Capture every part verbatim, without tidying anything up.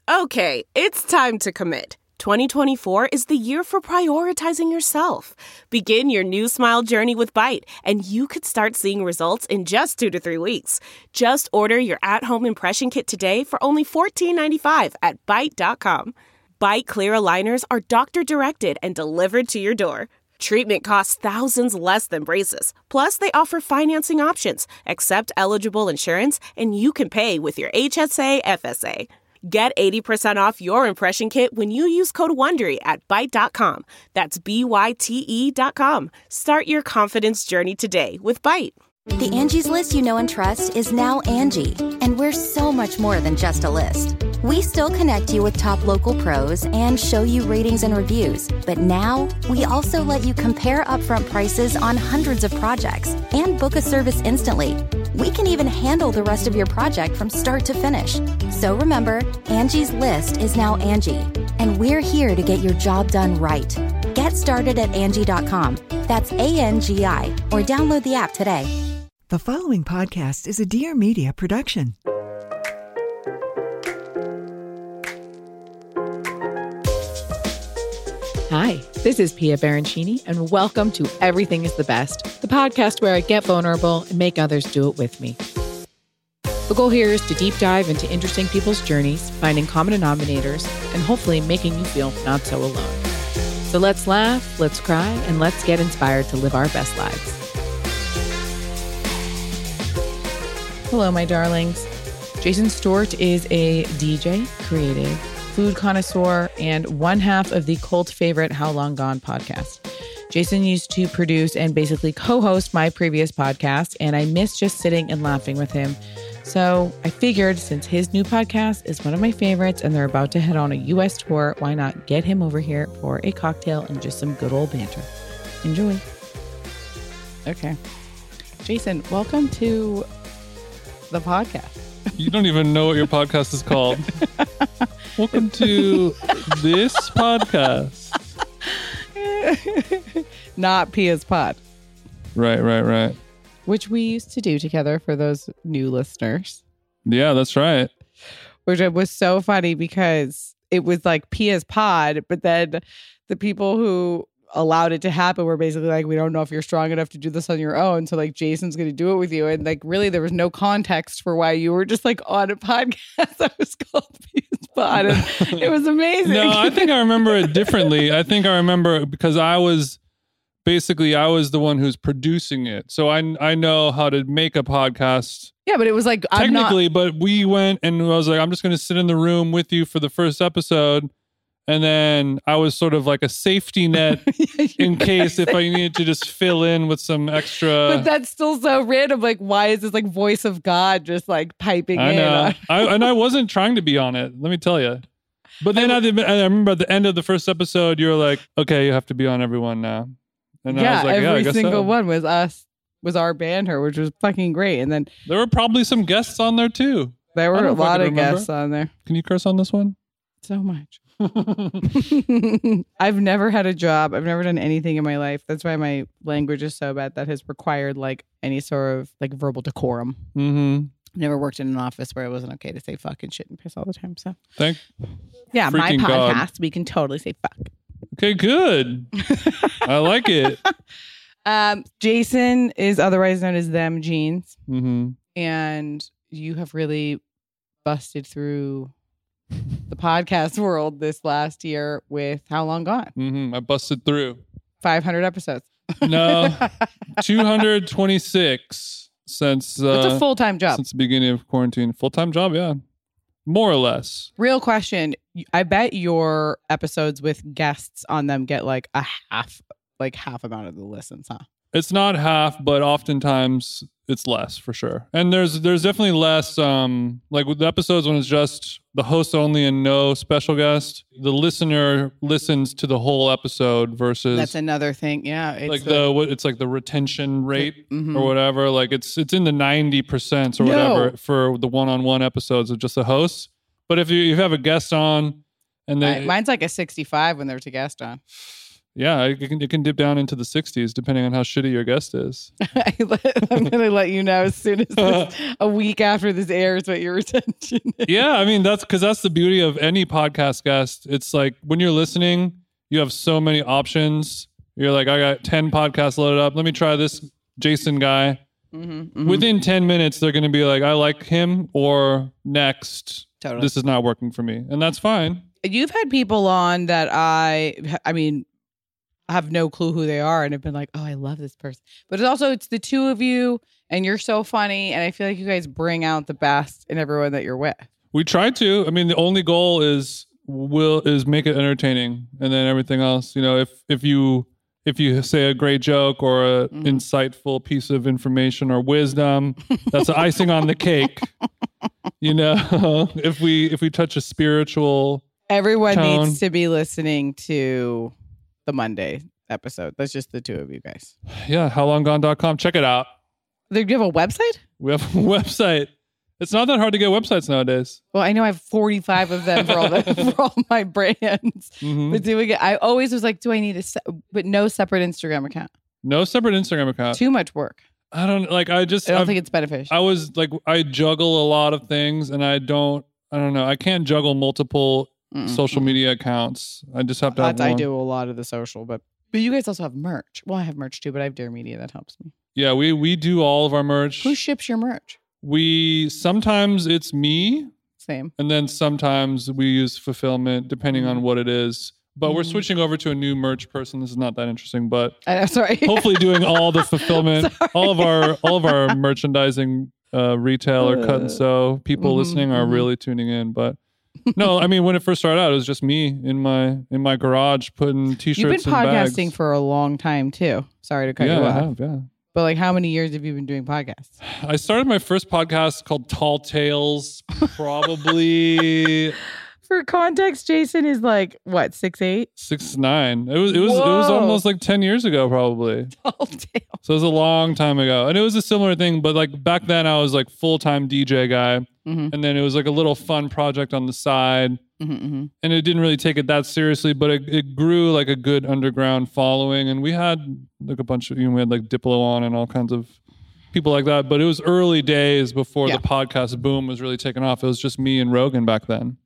Okay, it's time to commit. twenty twenty-four is the year for prioritizing yourself. Begin your new smile journey with Byte, and you could start seeing results in just two to three weeks. Just order your at-home impression kit today for only fourteen ninety-five at byte dot com. Byte clear aligners are doctor-directed and delivered to your door. Treatment costs thousands less than braces. Plus, they offer financing options, accept eligible insurance, and you can pay with your H S A F S A. Get eighty percent off your impression kit when you use code WONDERY at byte dot com. That's B Y T E dot com. Start your confidence journey today with Byte. The Angie's List you know and trust is now Angie, and we're so much more than just a list. We still connect you with top local pros and show you ratings and reviews, but now we also let you compare upfront prices on hundreds of projects and book a service instantly. We can even handle the rest of your project from start to finish. So remember, Angie's List is now Angie, and we're here to get your job done right. Get started at Angie dot com. That's A N G I, or download the app today. The following podcast is a Dear Media production. Hi, this is Pia Baroncini, and welcome to Everything is the Best, the podcast where I get vulnerable and make others do it with me. The goal here is to deep dive into interesting people's journeys, finding common denominators, and hopefully making you feel not so alone. So let's laugh, let's cry, and let's get inspired to live our best lives. Hello, my darlings. Jason Stewart is a D J, creative, food connoisseur, and one half of the cult favorite How Long Gone podcast. Jason used to produce and basically co-host my previous podcast, and I miss just sitting and laughing with him. So I figured since his new podcast is one of my favorites and they're about to head on a U S tour, why not get him over here for a cocktail and just some good old banter. Enjoy. Okay. Jason, welcome to the podcast. You don't even know what your podcast is called. Welcome to this podcast. Not Pia's Pod. Right, right, right. Which we used to do together for those new listeners. Yeah, that's right. Which was so funny because it was like Pia's Pod, but then the people who allowed it to happen were basically like, we don't know if you're strong enough to do this on your own. So like, Jason's going to do it with you. And like, really, there was no context for why you were just like on a podcast that was called Pia's Pod. And it was amazing. No, I think I remember it differently. I think I remember it because I was basically, I was the one who's producing it. So I, I know how to make a podcast. Yeah, but it was like, technically, I'm not... but we went and I was like, I'm just going to sit in the room with you for the first episode. And then I was sort of like a safety net yeah, in case if I needed to just fill in with some extra. But that's still so random. Like, why is this like voice of God just like piping I in? Know. I, and I wasn't trying to be on it. Let me tell you. But then I, I remember at the end of the first episode, you were like, okay, you have to be on everyone now. And yeah, I was like, every yeah, I guess single so. one was us, was our banter, which was fucking great. And then there were probably some guests on there too. There were a lot of remember. guests on there. Can you curse on this one? So much. I've never had a job. I've never done anything in my life. That's why my language is so bad. That has required like any sort of like verbal decorum. Mm-hmm. Never worked in an office where it wasn't okay to say fuck and shit and piss all the time. So thank yeah, my podcast God. We can totally say fuck. Okay, good. I like it. Um, Jason is otherwise known as Them Jeans, mm-hmm. and you have really busted through the podcast world this last year with How Long Gone? Mm-hmm. I busted through. five hundred episodes. No, two hundred twenty-six since... Uh, That's a full-time job. Since the beginning of quarantine. Full-time job, yeah. More or less. Real question. I bet your episodes with guests on them get like a half, like half amount of the listens, huh? It's not half, but oftentimes it's less for sure. And there's there's definitely less, um, like with the episodes when it's just the host only and no special guest, the listener listens to the whole episode versus... That's another thing, yeah. It's like the, what it's like the retention rate mm-hmm. or whatever. Like it's it's in the ninety percent or no. whatever for the one-on-one episodes of just the hosts. But if you, you have a guest on and they... Mine's like a sixty-five when they're to guest on. Yeah, it can, it can dip down into the sixties depending on how shitty your guest is. I'm going to let you know as soon as this, a week after this airs what your retention is. Yeah, I mean, that's because that's the beauty of any podcast guest. It's like when you're listening, you have so many options. You're like, I got ten podcasts loaded up. Let me try this Jason guy. Mm-hmm, mm-hmm. Within ten minutes, they're going to be like, I like him, or next, totally. This is not working for me. And that's fine. You've had people on that I, I mean, I have no clue who they are and have been like, oh, I love this person. But it's also, it's the two of you and you're so funny. And I feel like you guys bring out the best in everyone that you're with. We try to. I mean, the only goal is will is make it entertaining. And then everything else, you know, if, if you if you say a great joke or an mm-hmm. insightful piece of information or wisdom, that's icing on the cake. You know, if we if we touch a spiritual Everyone tone, needs to be listening to the Monday episode. That's just the two of you guys. Yeah, how long gone dot com. Check it out. Do you have a website? We have a website. It's not that hard to get websites nowadays. Well, I know I have forty-five of them for all the, for all my brands. Mm-hmm. But doing it, I always was like, do I need a se- but no separate Instagram account? No separate Instagram account. Too much work. I don't like. I just. I don't I've, think it's beneficial. I was like, I juggle a lot of things, and I don't. I don't know. I can't juggle multiple Mm-mm. social media accounts. I just have to. Have I one. do a lot of the social, but but you guys also have merch. Well, I have merch too, but I have Dare Media that helps me. Yeah, we we do all of our merch. Who ships your merch? We sometimes it's me. Same. And then sometimes we use fulfillment depending mm. on what it is. But mm. we're switching over to a new merch person. This is not that interesting, but I'm sorry. Hopefully doing all the fulfillment, all of our all of our merchandising, uh, retail or cut and sew. People mm-hmm, listening are mm-hmm. really tuning in. But no, I mean when it first started out, it was just me in my in my garage putting t-shirts. You've been in podcasting bags. for a long time too. Sorry to cut yeah, you off. I have, yeah. But like, how many years have you been doing podcasts? I started my first podcast called Tall Tales, probably. For context, Jason is like what, six eight, six nine. It was it was Whoa. it was almost like ten years ago, probably. Tall Tales. So it was a long time ago, and it was a similar thing. But like back then, I was like full time D J guy, mm-hmm. and then it was like a little fun project on the side. Mm-hmm, mm-hmm. And it didn't really take it that seriously, but it, it grew like a good underground following. And we had like a bunch of, you know, we had like Diplo on and all kinds of people like that. But it was early days before yeah. the podcast boom was really taking off. It was just me and Rogan back then.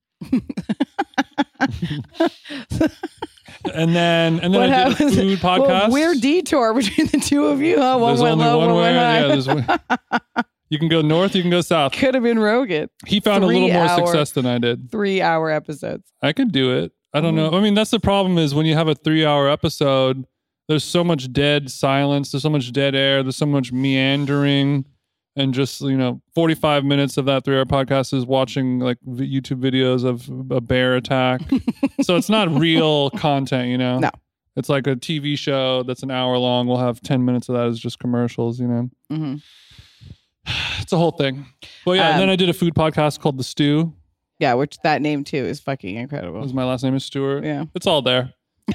and then and then what I did a food podcast. Well, weird detour between the two of you. Huh? One there's went only low, one one way. went high. Yeah, there's one. You can go north, you can go south. Could have been Rogan. He found three a little more hour, success than I did. Three hour episodes. I could do it. I don't mm. know. I mean, that's the problem is when you have a three hour episode, there's so much dead silence. There's so much dead air. There's so much meandering. And just, you know, forty-five minutes of that three hour podcast is watching like YouTube videos of a bear attack. So it's not real content, you know? No. It's like a T V show that's an hour long. We'll have ten minutes of that as just commercials, you know? Mm-hmm. It's a whole thing. But yeah, um, and then I did a food podcast called The Stew. Yeah, which that name too is fucking incredible. Because my last name is Stewart. Yeah. It's all there.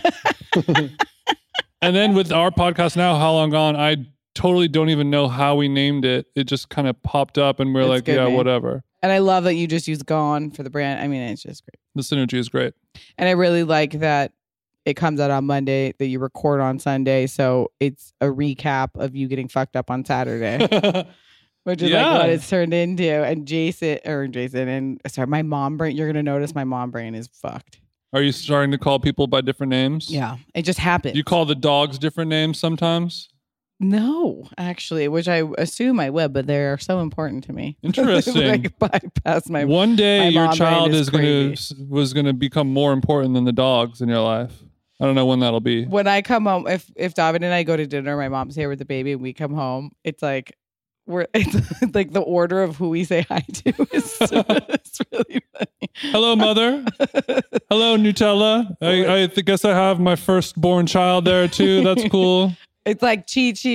And then with our podcast now, How Long Gone, I totally don't even know how we named it. It just kind of popped up and we're it's like, yeah, name. whatever. And I love that you just use Gone for the brand. I mean, it's just great. The synergy is great. And I really like that it comes out on Monday, that you record on Sunday. So it's a recap of you getting fucked up on Saturday. Which is yeah. like what it's turned into. And Jason, or Jason, and sorry, my mom brain, you're going to notice my mom brain is fucked. Are you starting to call people by different names? Yeah, it just happened. You call the dogs different names sometimes? No, actually, which I assume I would, but they are so important to me. Interesting. Like bypass my One day my your child is, is going to was going to become more important than the dogs in your life. I don't know when that'll be. When I come home, if if David and I go to dinner, my mom's here with the baby, and we come home, it's like we're it's like the order of who we say hi to is it's really funny. Hello, mother. Hello, Nutella. I, I guess I have my firstborn child there too. That's cool. It's like Chi Chi,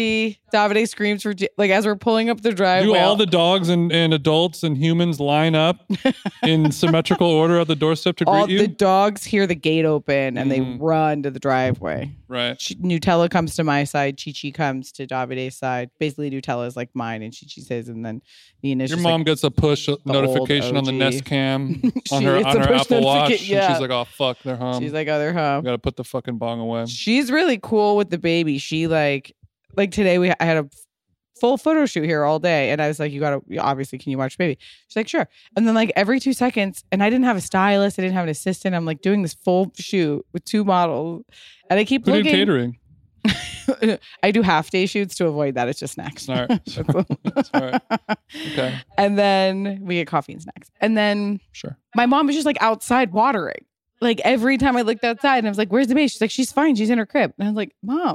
Davide screams for, like, as we're pulling up the driveway. Do all the dogs and, and adults and humans line up in symmetrical order at the doorstep to all greet you? The dogs hear the gate open and mm. they run to the driveway. Right. Ch- Nutella comes to my side. Chi-Chi comes to Davide's side. Basically, Nutella is like mine and Chi-Chi says, and then Nina's Your just mom like, gets a push notification on the Nest Cam on her, on her Apple Watch. Yeah. And she's like, oh, fuck, they're home. She's like, oh, they're home. Got to put the fucking bong away. She's really cool with the baby. She like, like today we I had a full photo shoot here all day. And I was like, you gotta, obviously, can you watch baby? She's like, sure. And then like every two seconds, and I didn't have a stylist. I didn't have an assistant. I'm like doing this full shoot with two models. And I keep Who looking. did catering? I do half day shoots to avoid that. It's just snacks. Smart. Smart. Okay. And then we get coffee and snacks. And then sure. My mom was just like outside watering. Like every time I looked outside and I was like, where's the baby? She's like, she's fine. She's in her crib. And I was like, Mom.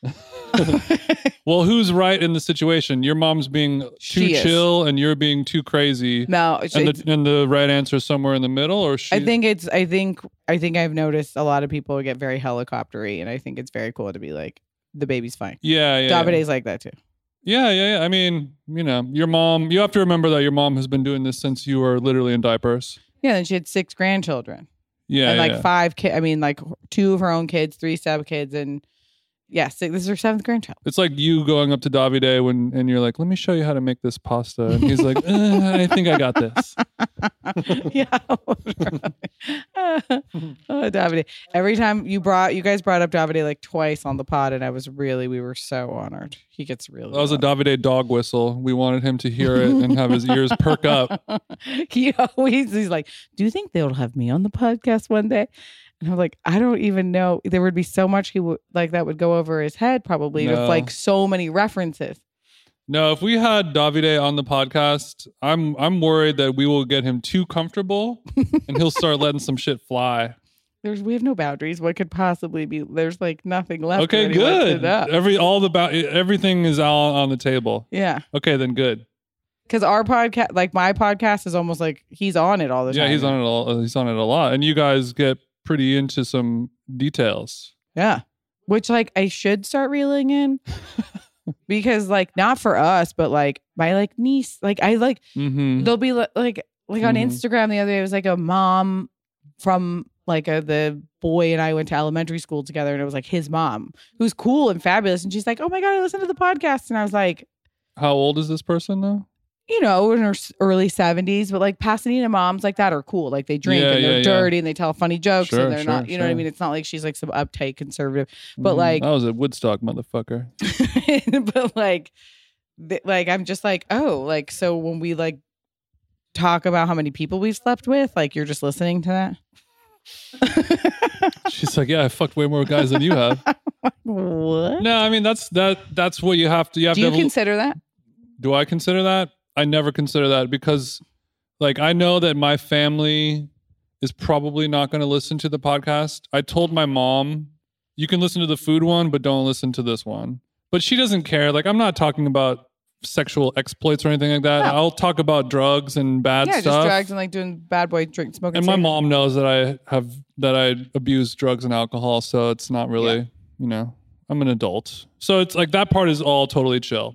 Well, who's right in the situation? Your mom's being too She is. chill and you're being too crazy. No, and the, and the right answer is somewhere in the middle, or she? I think it's. I think. I think I've noticed a lot of people get very helicoptery, and I think it's very cool to be like, the baby's fine. Yeah, yeah. Davide's yeah. like that too. Yeah, yeah, yeah. I mean, you know, your mom. You have to remember that your mom has been doing this since you were literally in diapers. Yeah, and she had six grandchildren. Yeah, and yeah, like yeah. five kids. I mean, like two of her own kids, three step kids, and. Yes, this is her seventh grandchild. It's like you going up to Davide when and you're like, let me show you how to make this pasta. And he's like, eh, I think I got this. Yeah. Oh, Davide. Every time you brought, you guys brought up Davide like twice on the pod, and I was really, we were so honored. He gets really. That was honored. a Davide dog whistle. We wanted him to hear it and have his ears perk up. He always, he's like, do you think they'll have me on the podcast one day? And I'm like, I don't even know. There would be so much he would like that would go over his head probably No. with like so many references. No, if we had Davide on the podcast, I'm I'm worried that we will get him too comfortable and he'll start letting some shit fly. There's we have no boundaries. What could possibly be? There's like nothing left. Okay, when he lets good. it up. Every all the ba- everything is all on the table. Yeah. Okay, then good. Because our podcast, like my podcast, is almost like he's on it all the time. Yeah, he's on it all. He's on it a lot, and you guys get pretty into some details. Yeah. Which like I should start reeling in because like not for us, but like my like niece, like I like Mm-hmm. they'll be like like, like on Mhm. Instagram the other day, it was like a mom from like a, the boy and I went to elementary school together, and it was like his mom who's cool and fabulous. And she's like, oh my God, I listened to the podcast. And I was like, How old is this person though? you know, in her s- early seventies, but like Pasadena moms like that are cool. Like they drink Yeah, and they're yeah, yeah. dirty and they tell funny jokes Sure, and they're sure, not, you know what I sure. mean? It's not like she's like some uptight conservative, but Mhm. like, I was at Woodstock, motherfucker. but like, th- like I'm just like, oh, like, so when we like talk about how many people we've slept with, like you're just listening to that. She's like, yeah, I fucked way more guys than you have. What? No, I mean that's that that's what you have to. You have Do to you have a- consider that? Do I consider that? I never consider that because, like, I know that my family is probably not going to listen to the podcast. I told my mom, you can listen to the food one, but don't listen to this one. But she doesn't care. Like, I'm not talking about sexual exploits or anything like that. No. I'll talk about drugs and bad Yeah, stuff. just drugs and like doing bad boy drink smoking. and my cigarettes. mom knows that I have that I abuse drugs and alcohol, so it's not really, Yeah. you know, I'm an adult. So it's like that part is all totally chill.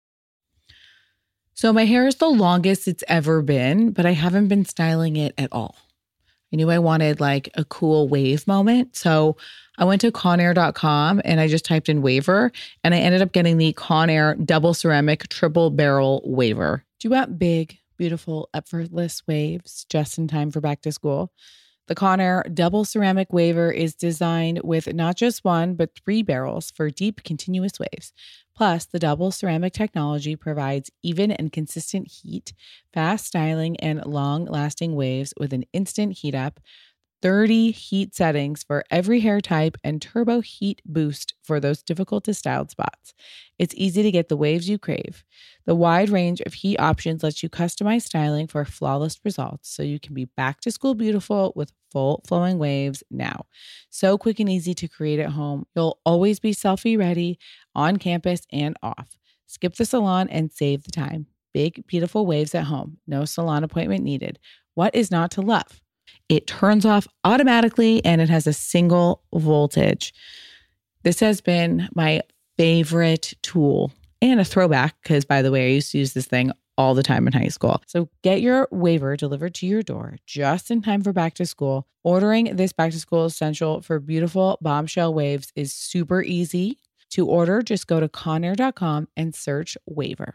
So my hair is the longest it's ever been, but I haven't been styling it at all. I knew I wanted like a cool wave moment. So I went to conair dot com and I just typed in waver and I ended up getting the Conair double ceramic triple barrel waver. Do you want big, beautiful, effortless waves just in time for back to school? The Conair double ceramic waver is designed with not just one, but three barrels for deep, continuous waves. Plus, the double ceramic technology provides even and consistent heat, fast styling, and long-lasting waves with an instant heat up, thirty heat settings for every hair type, and turbo heat boost for those difficult to style spots. It's easy to get the waves you crave. The wide range of heat options lets you customize styling for flawless results, so you can be back to school beautiful with full flowing waves now. So quick and easy to create at home. You'll always be selfie ready on campus and off. Skip the salon and save the time. Big, beautiful waves at home. No salon appointment needed. What is not to love? It turns off automatically and it has a single voltage. This has been my favorite tool and a throwback because, by the way, I used to use this thing all the time in high school. So get your waiver delivered to your door just in time for back to school. Ordering this back to school essential for beautiful bombshell waves is super easy. To order, just go to conair dot com and search waiver.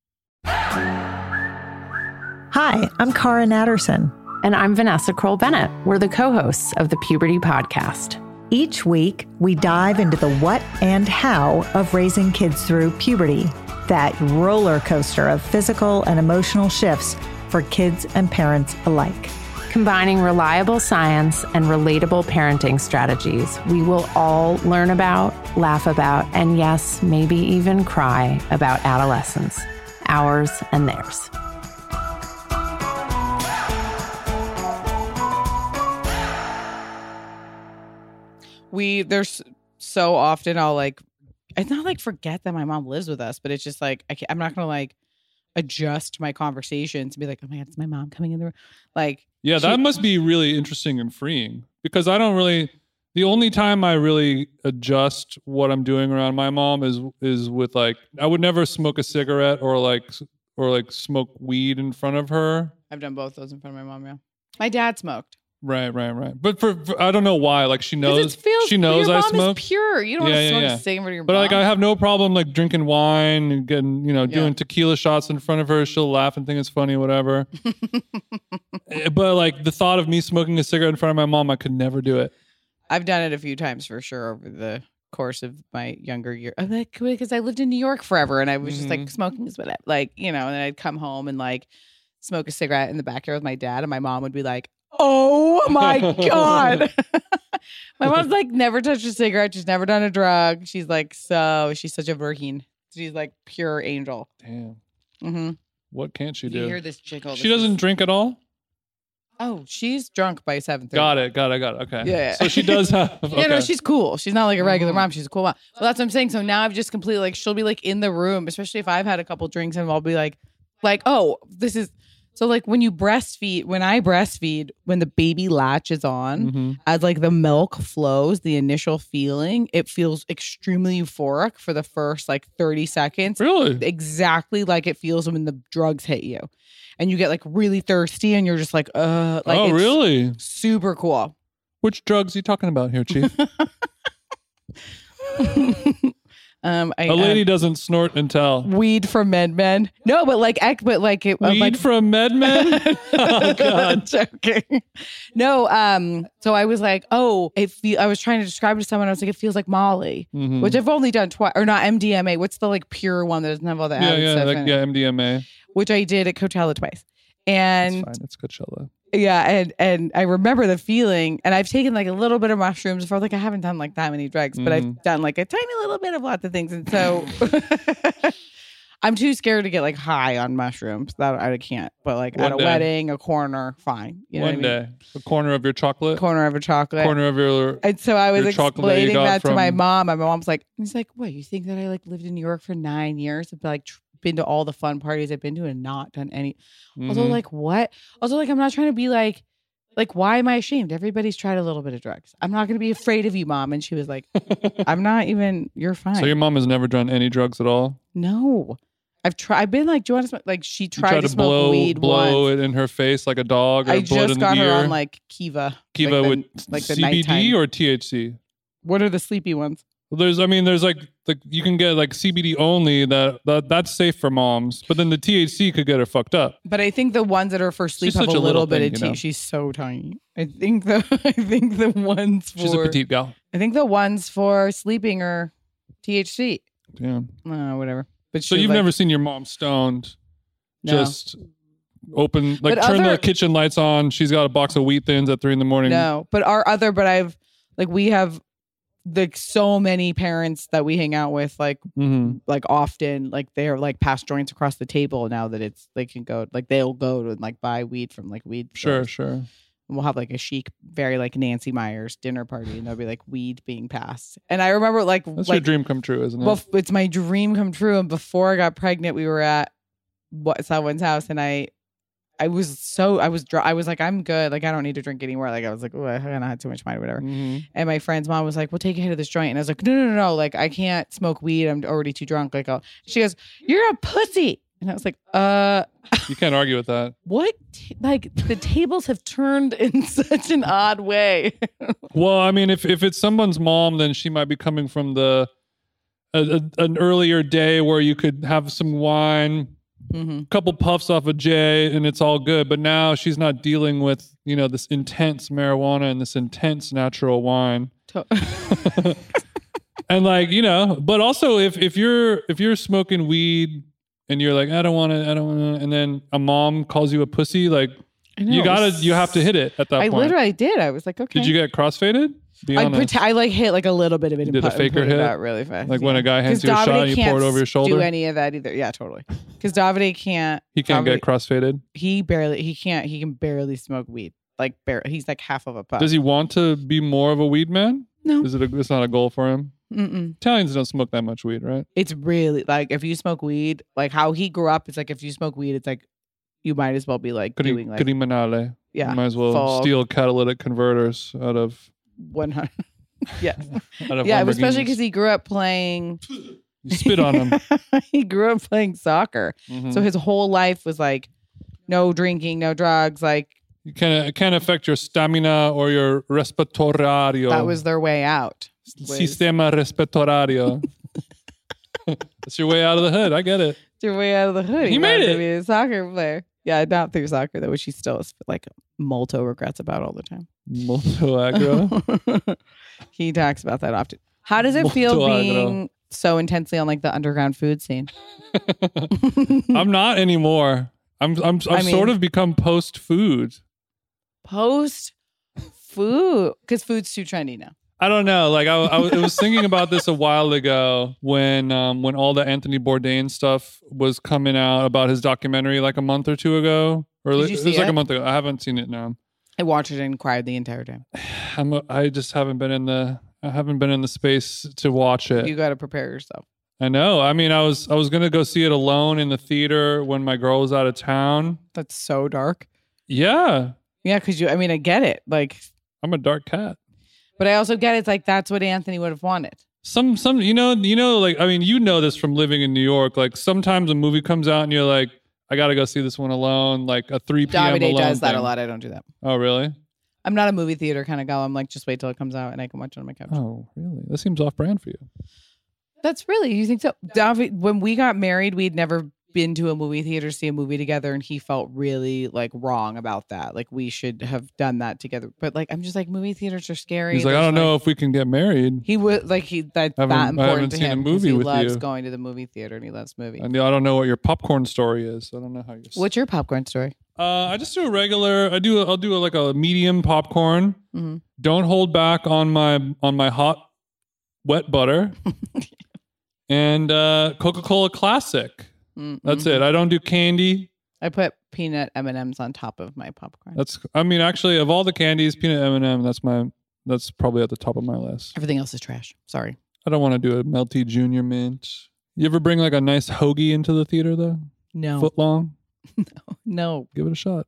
Hi, I'm Cara Natterson. And I'm Vanessa Kroll-Bennett. We're the co-hosts of the Puberty Podcast. Each week, we dive into the what and how of raising kids through puberty, that roller coaster of physical and emotional shifts for kids and parents alike. Combining reliable science and relatable parenting strategies, we will all learn about, laugh about, and yes, maybe even cry about adolescence, ours and theirs. We, there's so often I'll like, it's not like forget that my mom lives with us, but it's just like, I can't, I'm not going to like adjust my conversations and be like, oh my God, it's my mom coming in the room. Like, yeah, she, that must be really interesting and freeing because I don't really, the only time I really adjust what I'm doing around my mom is, is with like, I would never smoke a cigarette or like, or like smoke weed in front of her. I've done both those in front of my mom. Yeah. My dad smoked. Right, right, right. But for, for I don't know why. Like she knows, it feels, she knows your I mom smoke. Is pure. You don't yeah, want to yeah, smoke yeah. a cigarette with your but mom. But like I have no problem like drinking wine and getting, you know, doing Yeah. tequila shots in front of her. She'll laugh and think it's funny, whatever. But like the thought of me smoking a cigarette in front of my mom, I could never do it. I've done it a few times for sure over the course of my younger year. I'm like, because I lived in New York forever and I was just like Mhm. smoking is what I, like, you know, and then I'd come home and like smoke a cigarette in the backyard with my dad and my mom would be like, oh my God. My mom's like never touched a cigarette. She's never done a drug. She's like, so she's such a virgin. She's like pure angel. Damn. Mm-hmm. What can't she You do? hear this chick all She this doesn't is- drink at all? Oh, she's drunk by seven thirty. Got it, got it, got it. Okay. Yeah. So she does have okay. Yeah, no, she's cool. She's not like a regular Mhm. mom. She's a cool mom. Well, that's what I'm saying. So now I've just completely like she'll be like in the room, especially if I've had a couple drinks and I'll be like, like, oh, this is so like when you breastfeed, when I breastfeed, when the baby latches on, Mhm. as like the milk flows, the initial feeling, it feels extremely euphoric for the first like thirty seconds. Really? Exactly like it feels when the drugs hit you. And you get like really thirsty and you're just like, uh like oh, it's really? super cool. Which drugs are you talking about here, Chief? um I, A lady um, doesn't snort and tell. weed from MedMen. No, but like ec- but like it uh, Weed like, from MedMen? Oh, God. joking. No, um, so I was like, oh, it fe- I was trying to describe it to someone. I was like, it feels like Molly, Mhm. which I've only done twice, or not M D M A. What's the like pure one that doesn't have all the Yeah, added yeah, stuff like, in yeah, it? M D M A. Which I did at Coachella twice, That's and fine. That's Coachella. yeah, and and I remember the feeling, and I've taken like a little bit of mushrooms before. Like I haven't done like that many drugs, but Mhm. I've done like a tiny little bit of lots of things, and so. I'm too scared to get like high on mushrooms. That I can't. But like One at a day. wedding, a corner, fine. You know One what I mean? day. A corner of your chocolate. Corner of a chocolate. Corner of your. And so I was your chocolate that you explaining got that to my from- mom. And my mom's like, he's like, what? You think that I like lived in New York for nine years? I've like tr- been to all the fun parties I've been to and not done any. Also, Mhm. like what? Also, like I'm not trying to be like, like why am I ashamed? Everybody's tried a little bit of drugs. I'm not going to be afraid of you, mom. And she was like, I'm not even. You're fine. So your mom has never done any drugs at all? no. I've tried. I've been like, do you want to smoke? Like she You tried try to, to smoke blow, weed blow once. it in her face like a dog or I blow it just in got the her ear? on like Kiva. Kiva like the, with like the C B D nighttime. or T H C? What are the sleepy ones? Well, there's, I mean, there's like, like you can get like C B D only. That, that that's safe for moms, but then the T H C could get her fucked up. But I think the ones that are for sleep She's have a such a little, little bit thing, of you know? tea. She's so tiny. I think the I think the ones for She's a petite gal. I think the ones for sleeping are T H C. Damn. Uh, whatever. But So she was you've like, never seen your mom stoned? no. Just open, like But turn other- the kitchen lights on. She's got a box of wheat thins at three in the morning. No, but our other, but I've like we have like so many parents that we hang out with, like hmm like often, like they're like past joints across the table now that it's they can go like they'll go to like buy weed from like weed Sure, stores. sure. And we'll have like a chic, very like Nancy Myers dinner party, and there'll be like weed being passed. And I remember like That's your like dream come true, isn't it? well, it's my dream come true. And before I got pregnant, we were at what someone's house, and I I was so, I was dry. I was like, I'm good. Like, I don't need to drink anymore. Like, I was like, oh, I kind of had too much wine or whatever. Mm-hmm. And my friend's mom was like, well, take a hit of this joint. And I was like, no, no, no, no. Like, I can't smoke weed. I'm already too drunk. Like, I'll... she goes, you're a pussy. And I was like, uh. You can't argue with that. What? Like, the tables have turned in such an odd way. Well, I mean, if, if it's someone's mom, then she might be coming from the a, a, an earlier day where you could have some wine, mm-hmm. couple puffs off a J, and it's all good. But now she's not dealing with, you know, this intense marijuana and this intense natural wine. To- and like, you know, but also if if you're if you're smoking weed and you're like, I don't want to, I don't want to, and then a mom calls you a pussy, like know, you gotta, you have to hit it at that I point. I literally did. I was like, okay. Did you get crossfaded? Be I, honest. pret- I like hit like a little bit of it. You and did put, a faker and put hit? it out really fast. Like yeah. when a guy hands you a Davide shot and you pour it over your shoulder? Do any of that either? Yeah, totally. Because Davide can't. He can't Davide, get crossfaded. He barely. He can't. He can barely smoke weed. Like bare. He's like half of a puff. Does he want to be more of a weed man? No. Is it? A, it's not a goal for him. Mm-mm. Italians don't smoke that much weed, right? It's really like if you smoke weed, like how he grew up. It's like if you smoke weed, it's like you might as well be like Cri- doing like criminale. yeah, You might as well full, steal catalytic converters out of one hundred. Yeah, out of yeah, but especially Lamborghinis. because he grew up playing. You spit on him. He grew up playing soccer, Mm-hmm. so his whole life was like no drinking, no drugs. Like You can it can affect your stamina or your respiratorio. that was their way out. was- Sistema respiratorio. That's your way out of the hood. I get it. Your way out of the hood. He made wanted it. to be a soccer player. Yeah, not through soccer though, which he still is like molto regrets about all the time. Molto aggro. He talks about that often. How does it Molto feel aggro. being so intensely on like the underground food scene? I'm not anymore. I'm I'm I've I mean- sort of become post food. Post food, because food's too trendy now. I don't know. Like I, I was thinking about this a while ago when um, when all the Anthony Bourdain stuff was coming out about his documentary like a month or two ago. Or Did li- you it see was like it? a month ago. I haven't seen it now. I watched it and cried the entire time. I'm a, I just haven't been in the I haven't been in the space to watch it. You got to prepare yourself. I know. I mean, I was I was gonna go see it alone in the theater when my girl was out of town. That's so dark. Yeah, Yeah, because you. I mean, I get it. Like, I'm a dark cat. but I also get it. It's like that's what Anthony would have wanted. Some some you know you know like I mean you know this from living in New York. Like sometimes a movie comes out and you're like, I gotta go see this one alone. Like a three p.m. Davide alone does that thing. a lot. I don't do that. Oh really? I'm not a movie theater kind of gal. I'm like, just wait till it comes out and I can watch it on my couch. Oh really? That seems off brand for you. That's really, you think so? David, when we got married, we'd never been to a movie theater to see a movie together, and he felt really like wrong about that. Like we should have done that together. But like, I'm just like, movie theaters are scary. He's like, I There's, don't know if we can get married. He would like he that's I haven't- that I important haven't to seen a him. 'cause movie he with loves you. going to the movie theater and he loves movies. And I don't know what your popcorn story is. I don't know how you're. What's your popcorn story? Uh, I just do a regular. I do. A, I'll do a, like a medium popcorn. Mm-hmm. Don't hold back on my on my hot, wet butter. And uh, Coca-Cola Classic. Mm-hmm. That's it. I don't do candy. I put peanut M and M's on top of my popcorn. That's. I mean, actually, of all the candies, peanut M and M. That's my. That's probably at the top of my list. Everything else is trash. Sorry. I don't want to do a melty junior mint. You ever bring like a nice hoagie into the theater though? No. Foot long. No. Give it a shot.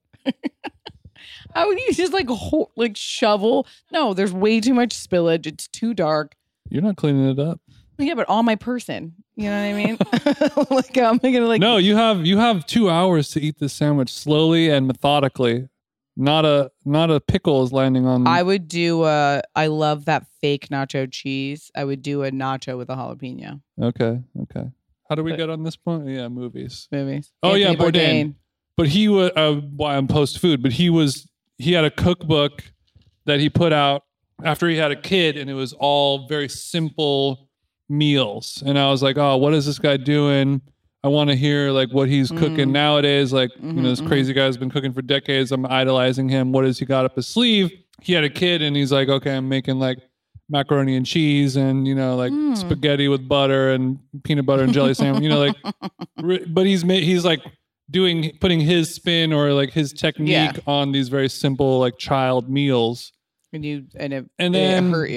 How would you just like ho- like shovel? No, there's way too much spillage. It's too dark. You're not cleaning it up. Yeah, but on my person. You know what I mean? Like I'm gonna like No, you have you have two hours to eat this sandwich slowly and methodically. Not a not a pickle is landing on. I would do a I love that fake nacho cheese. I would do a nacho with a jalapeno. Okay, okay. How do we But- get on this point? Yeah, movies. Movies. Oh yeah, Anthony Bourdain. But he was uh, why I'm post food. But he was he had a cookbook that he put out after he had a kid, and it was all very simple meals. And I was like, oh, what is this guy doing? I want to hear like what he's cooking Mm. nowadays. Like, Mhm, you know, this mhm. crazy guy's been cooking for decades. I'm idolizing him. What has he got up his sleeve? He had a kid and he's like, okay, I'm making like macaroni and cheese and, you know, like Mm. spaghetti with butter and peanut butter and jelly sandwich, you know, like, re- but he's ma- he's like doing, putting his spin or like his technique Yeah. on these very simple like child meals. And you and it And and then- it hurt you.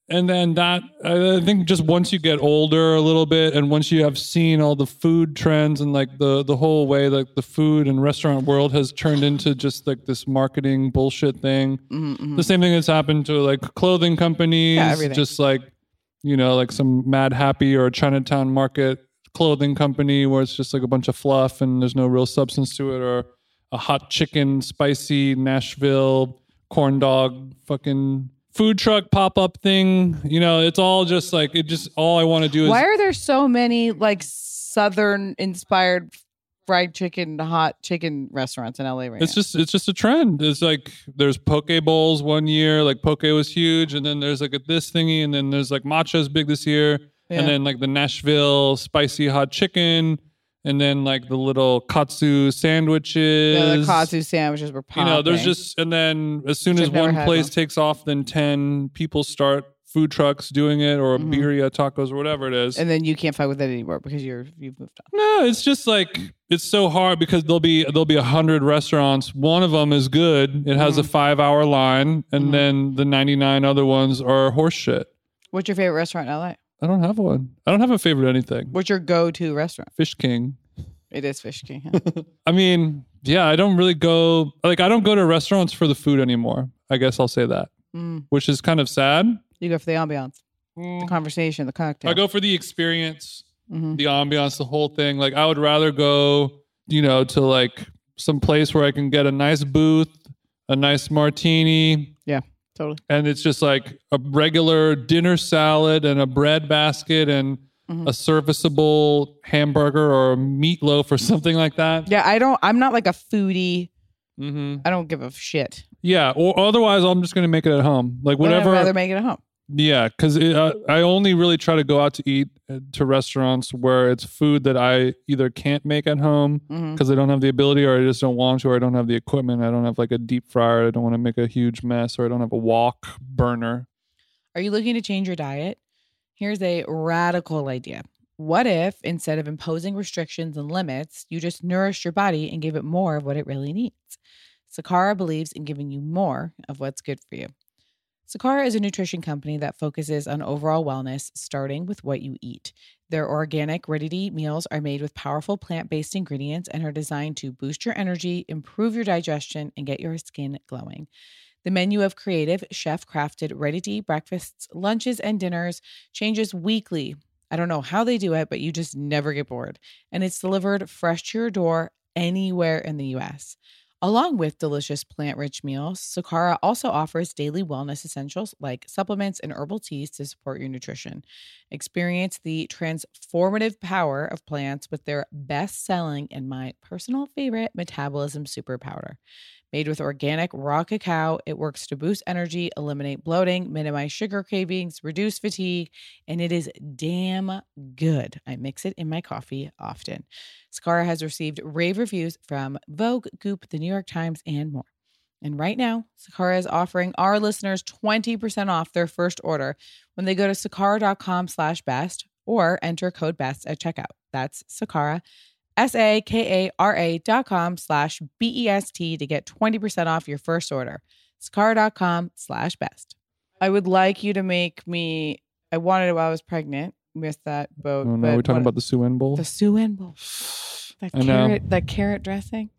And then that, I think just once you get older a little bit and once you have seen all the food trends and like the, the whole way like the food and restaurant world has turned into just like this marketing bullshit thing. Mm-hmm, mm-hmm. The same thing that's happened to like clothing companies, yeah, everything. Just like, you know, like some Mad Happy or a Chinatown Market clothing company where it's just like a bunch of fluff and there's no real substance to it, or a hot chicken, spicy Nashville corn dog fucking food truck pop-up thing. You know, it's all just like, it just, all I want to do is... Why are there so many like Southern inspired fried chicken, hot chicken restaurants in L A right it's now? just it's just a trend. It's like there's poke bowls one year, like poke was huge, and then there's like a this thingy, and then there's like matcha's big this year, yeah. And then like the Nashville spicy hot chicken, and then like the little katsu sandwiches. Yeah, the katsu sandwiches were popping. You know, there's just, and then as soon Which as I've never one had place one. takes off, then ten people start food trucks doing it, or mm-hmm. birria tacos or whatever it is. And then you can't fight with it anymore because you're you've moved on. No, it's just like it's so hard because there'll be there'll be a hundred restaurants. One of them is good. It has mm-hmm. a five hour line, and mm-hmm. then the ninety-nine other ones are horse shit. What's your favorite restaurant in L A? I don't have one. I don't have a favorite anything. What's your go-to restaurant? Fish King. It is Fish King. Huh? I mean, yeah, I don't really go like I don't go to restaurants for the food anymore. I guess I'll say that, mm. which is kind of sad. You go for the ambiance, mm. the conversation, the cocktail. I go for the experience, mm-hmm. the ambiance, the whole thing. Like I would rather go, you know, to like some place where I can get a nice booth, a nice martini. Yeah, totally. And it's just like a regular dinner salad and a bread basket and mm-hmm. a serviceable hamburger or a meatloaf or something like that. Yeah, I don't, I'm not like a foodie. Mm-hmm. I don't give a shit. Yeah, or otherwise I'm just going to make it at home. Like whatever. I'd rather make it at home. Yeah, because uh, I only really try to go out to eat uh, to restaurants where it's food that I either can't make at home because mm-hmm. I don't have the ability, or I just don't want to, or I don't have the equipment. I don't have like a deep fryer. I don't want to make a huge mess, or I don't have a wok burner. Are you looking to change your diet? Here's a radical idea. What if instead of imposing restrictions and limits, you just nourished your body and gave it more of what it really needs? Sakara believes in giving you more of what's good for you. Sakara is a nutrition company that focuses on overall wellness, starting with what you eat. Their organic, ready-to-eat meals are made with powerful plant-based ingredients and are designed to boost your energy, improve your digestion, and get your skin glowing. The menu of creative, chef-crafted, ready-to-eat breakfasts, lunches, and dinners changes weekly. I don't know how they do it, but you just never get bored. And it's delivered fresh to your door anywhere in the U S. Along with delicious plant-rich meals, Sakara also offers daily wellness essentials like supplements and herbal teas to support your nutrition. Experience the transformative power of plants with their best-selling and my personal favorite Metabolism Super Powder. Made with organic raw cacao, it works to boost energy, eliminate bloating, minimize sugar cravings, reduce fatigue, and it is damn good. I mix it in my coffee often. Sakara has received rave reviews from Vogue, Goop, The New York Times, and more. And right now, Sakara is offering our listeners twenty percent off their first order when they go to sakara.com slash best or enter code BEST at checkout. That's Sakara, S-A-K-A-R-A dot com slash B-E-S-T to get twenty percent off your first order. Sakara.com slash best. I would like you to make me, I wanted it while I was pregnant with that boat. Oh no, we're talking what, about the Suen bowl? The Suen bowl. That I carrot, know. That carrot dressing.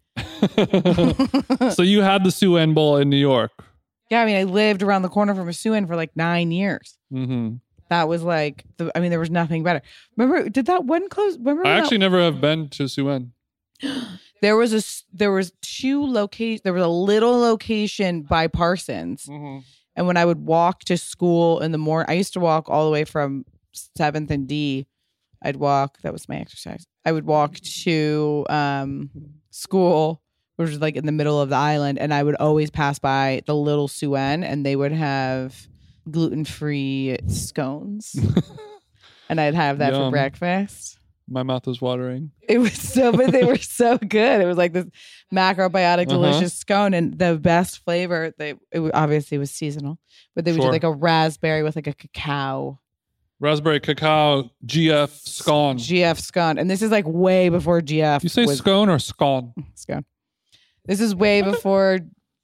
So you had the Suen bowl in New York? Yeah, I mean, I lived around the corner from a Suen for like nine years. Mm-hmm. That was like, the, I mean, there was nothing better. Remember, did that one close? Remember I actually that? never have been to Suen. There was a, there was two locations. There was a little location by Parsons. Mm-hmm. And when I would walk to school in the morning, I used to walk all the way from seventh and D. I'd walk, that was my exercise. I would walk to um, school, which was like in the middle of the island. And I would always pass by the little Suen, and they would have gluten-free scones. And I'd have that Yum. for breakfast. My mouth was watering. It was so, but they were so good. It was like this macrobiotic, delicious uh-huh. scone, and the best flavor. They it obviously was seasonal, but they would sure. do like a raspberry with like a cacao. Raspberry cacao G F scone. G F scone, and this is like way before G F. You say was, scone or scone? Scone. This is way before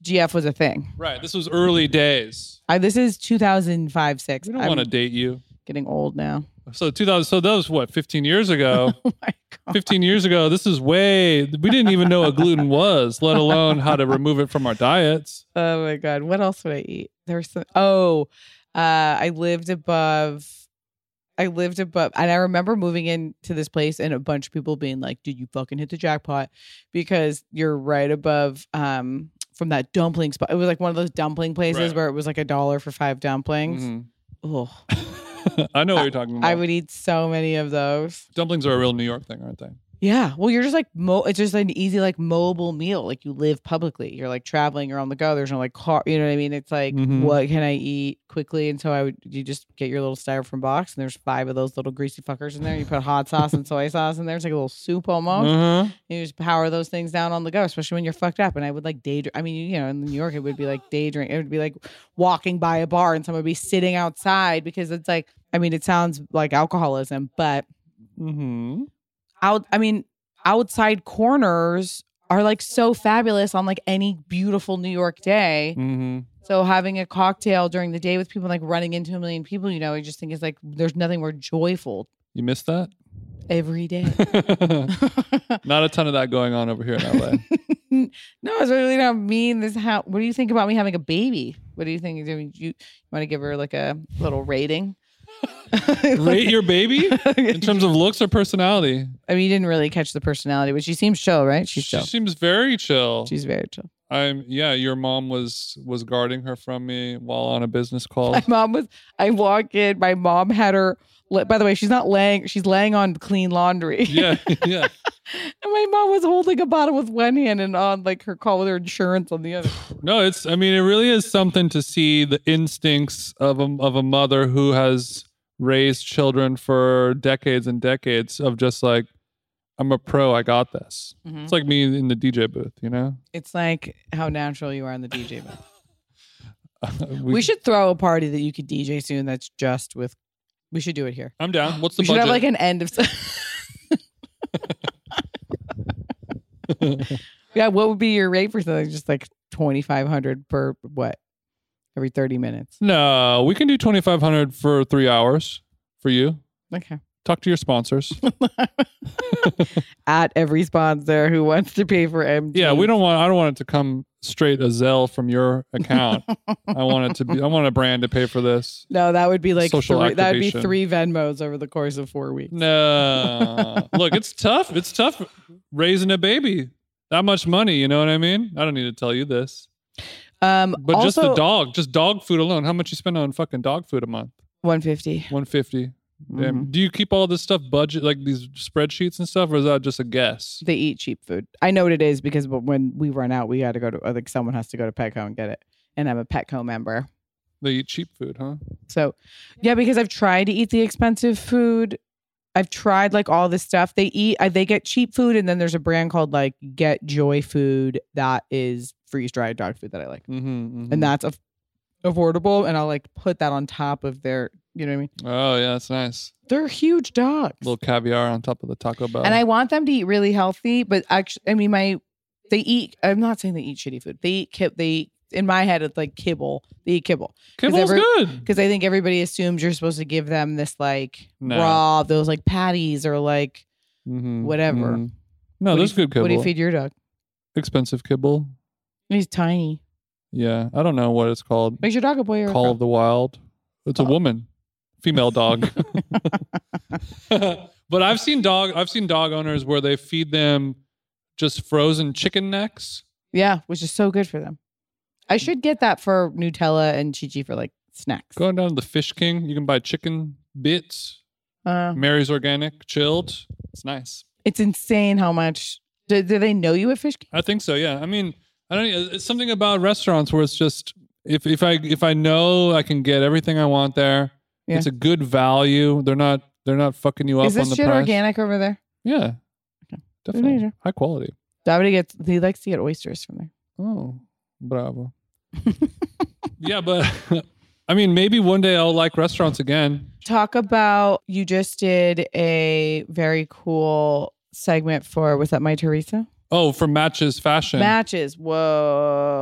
G F was a thing. Right. This was early days. I, this is two thousand five, six. We don't I'm want to date you. Getting old now. So two thousand. So that was what, fifteen years ago? Oh my God. fifteen years ago. This is way. We didn't even know what gluten was, let alone how to remove it from our diets. Oh my God. What else would I eat? There was some. Oh, uh, I lived above. I lived above, and I remember moving into this place and a bunch of people being like, "Dude, you fucking hit the jackpot," because you're right above um from that dumpling spot. It was like one of those dumpling places Right. where it was like a dollar for five dumplings. Mm-hmm. Oh, I know what you're talking about. I would eat so many of those. Dumplings are a real New York thing, aren't they? Yeah. Well, you're just like, mo- it's just an easy, like mobile meal. Like you live publicly. You're like traveling, you're on the go. There's no like car, you know what I mean? It's like, Mhm. what can I eat quickly? And so I would, you just get your little styrofoam box and there's five of those little greasy fuckers in there. You put hot sauce and soy sauce in there. It's like a little soup almost. Uh-huh. You just power those things down on the go, especially when you're fucked up. And I would like day, I mean, you know, in New York, it would be like day drink. It would be like walking by a bar and someone would be sitting outside because it's like, I mean, it sounds like alcoholism, but Mm-hmm. out, I mean, outside corners are like so fabulous on like any beautiful New York day. Mm-hmm. So having a cocktail during the day with people like running into a million people, you know, I just think it's like there's nothing more joyful You missed that? every day. Not a ton of that going on over here in L A. No, it's really not mean. This how. What do you think about me having a baby? What do you think? Do you, you want to give her like a little rating? Rate your baby in terms of looks or personality. I mean, you didn't really catch the personality, but she seems chill, right? She's She chill. seems very chill. She's very chill. I'm yeah, your mom was was guarding her from me while on a business call. My mom was. I walk in. My mom had her. By the way, she's not laying. She's laying on clean laundry. Yeah, yeah. And my mom was holding a bottle with one hand and on like her call with her insurance on the other. No, it's I mean it really is something to see the instincts of a of a mother who has raised children for decades and decades of just like, I'm a pro, I got this. Mm-hmm. It's like me in the D J booth, you know? It's like how natural you are in the D J booth. we, We should throw a party that you could D J soon that's just with, we should do it here. I'm down. What's the We should budget? have like an end of. Yeah, what would be your rate for something? Just like twenty-five hundred per what? Every thirty minutes. No, we can do twenty-five hundred for three hours for you. Okay. Talk to your sponsors. At every sponsor who wants to pay for M G. Yeah, we don't want. I don't want it to come straight a Zelle from your account. I want it to be. I want a brand to pay for this. No, that would be like Social three, that would be activation. three Venmos over the course of four weeks. No, look, it's tough. It's tough raising a baby. That much money, you know what I mean? I don't need to tell you this. Um, But just the also, dog, just dog food alone. How much you spend on fucking dog food a month? one fifty. one fifty. Mm-hmm. Damn. Do you keep all this stuff budget, like these spreadsheets and stuff, or is that just a guess? They eat cheap food. I know what it is because when we run out, we got to go to, I think someone has to go to Petco and get it. And I'm a Petco member. They eat cheap food, huh? So, yeah, because I've tried to eat the expensive food. I've tried like all this stuff. They eat, uh, they get cheap food. And then there's a brand called like Get Joy Food that is freeze dried dog food that I like. Mm-hmm, mm-hmm. And that's af- affordable. And I'll like put that on top of their, you know what I mean? Oh, yeah, that's nice. They're huge dogs. little caviar on top of the Taco Bell. And I want them to eat really healthy, but actually, I mean, my they eat. I'm not saying they eat shitty food. They eat kib. They eat, in my head, it's like kibble. They eat kibble. Kibble's every- good. Because I think everybody assumes you're supposed to give them this like No. raw, those like patties or like Mm-hmm, whatever. mhm. No, What do there's you- good kibble. What do you feed your dog? Expensive kibble. He's tiny. Yeah, I don't know what it's called. Makes your dog a boy or a Call girl? of the Wild. It's a Oh. woman, female dog. But I've seen dog. I've seen dog owners where they feed them just frozen chicken necks. Yeah, which is so good for them. I should get that for Nutella and Chi Chi for like snacks. Going down to the Fish King, you can buy chicken bits. Uh, Mary's Organic, chilled. It's nice. it's insane how much. Do, do they know you at Fish King? I think so. Yeah. I mean, I don't. It's something about restaurants where it's just if if I if I know I can get everything I want there, Yeah. it's a good value. They're not they're not fucking you up Is on this the shit price. organic over there? Yeah. Okay. Definitely Amazing. high quality. Davide gets. He likes to get oysters from there. Oh, bravo. Yeah, but I mean, maybe one day I'll like restaurants again. Talk about. You just did a very cool segment for. Was that My Teresa? Oh, for Matches Fashion. Matches. Whoa.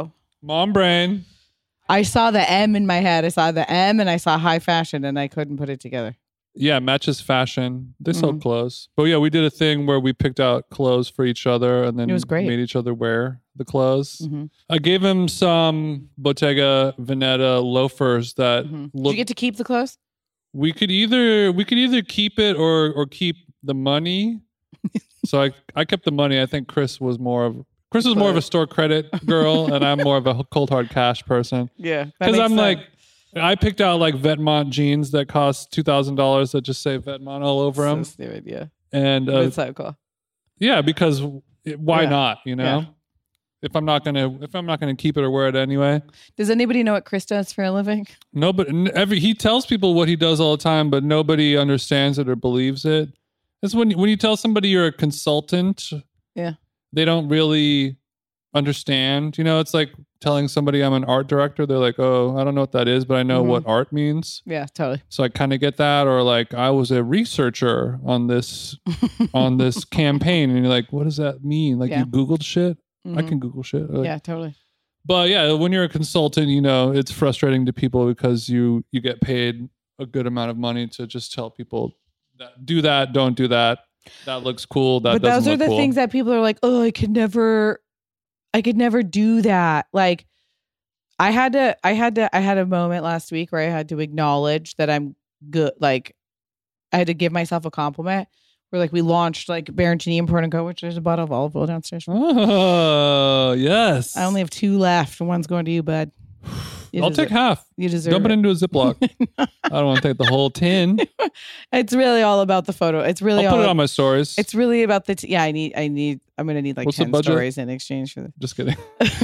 Mom brain. I saw the M in my head. I saw the M and I saw high fashion and I couldn't put it together. Yeah, matches fashion. They sell Mhm. clothes. But yeah, we did a thing where we picked out clothes for each other and then It was great. made each other wear the clothes. Mhm. I gave him some Bottega Veneta loafers that Mhm. Did look. you get to keep the clothes? we could either we could either keep it or or keep the money. So I I kept the money. I think Chris was more of Chris was more of a store credit girl, and I'm more of a cold hard cash person. Yeah. Because I'm like, I picked out like Vetements jeans that cost two thousand dollars that just say Vetements all over them. So stupid, yeah. And uh, It's so cool. yeah, because it- why Yeah. not? You know, Yeah. if I'm not gonna if I'm not gonna keep it or wear it anyway. Does anybody know what Chris does for a living? Nobody, n- every he tells people what he does all the time, but nobody understands it or believes it. It's when when you tell somebody you're a consultant, Yeah. they don't really understand. You know, it's like telling somebody I'm an art director. They're like, oh, I don't know what that is, but I know Mhm. what art means. Yeah, totally. So I kind of get that. Or like, I was a researcher on this on this campaign, and you're like, what does that mean? Like Yeah. you Googled shit. I Mhm. can Google shit. Like, Yeah, totally. But yeah, when you're a consultant, you know, it's frustrating to people because you you get paid a good amount of money to just tell people that do that, don't do that. That looks cool. That But doesn't those are look the cool. things that people are like, oh, I could never, I could never do that. Like, I had to, I had to, I had a moment last week where I had to acknowledge that I'm good. Like, I had to give myself a compliment. Where like we launched like Barentini Import and Co, which there's a bottle of olive oil downstairs. Oh yes. I only have two left, and one's going to you, bud. You I'll deserve- take half. You deserve Dump it it. into a Ziploc. I don't want to take the whole tin. It's really all about the photo. It's really I'll all put it on my stories. It's really about the t- yeah. I need. I need. I'm gonna need like What's the ten budget? stories in exchange for the. Just kidding.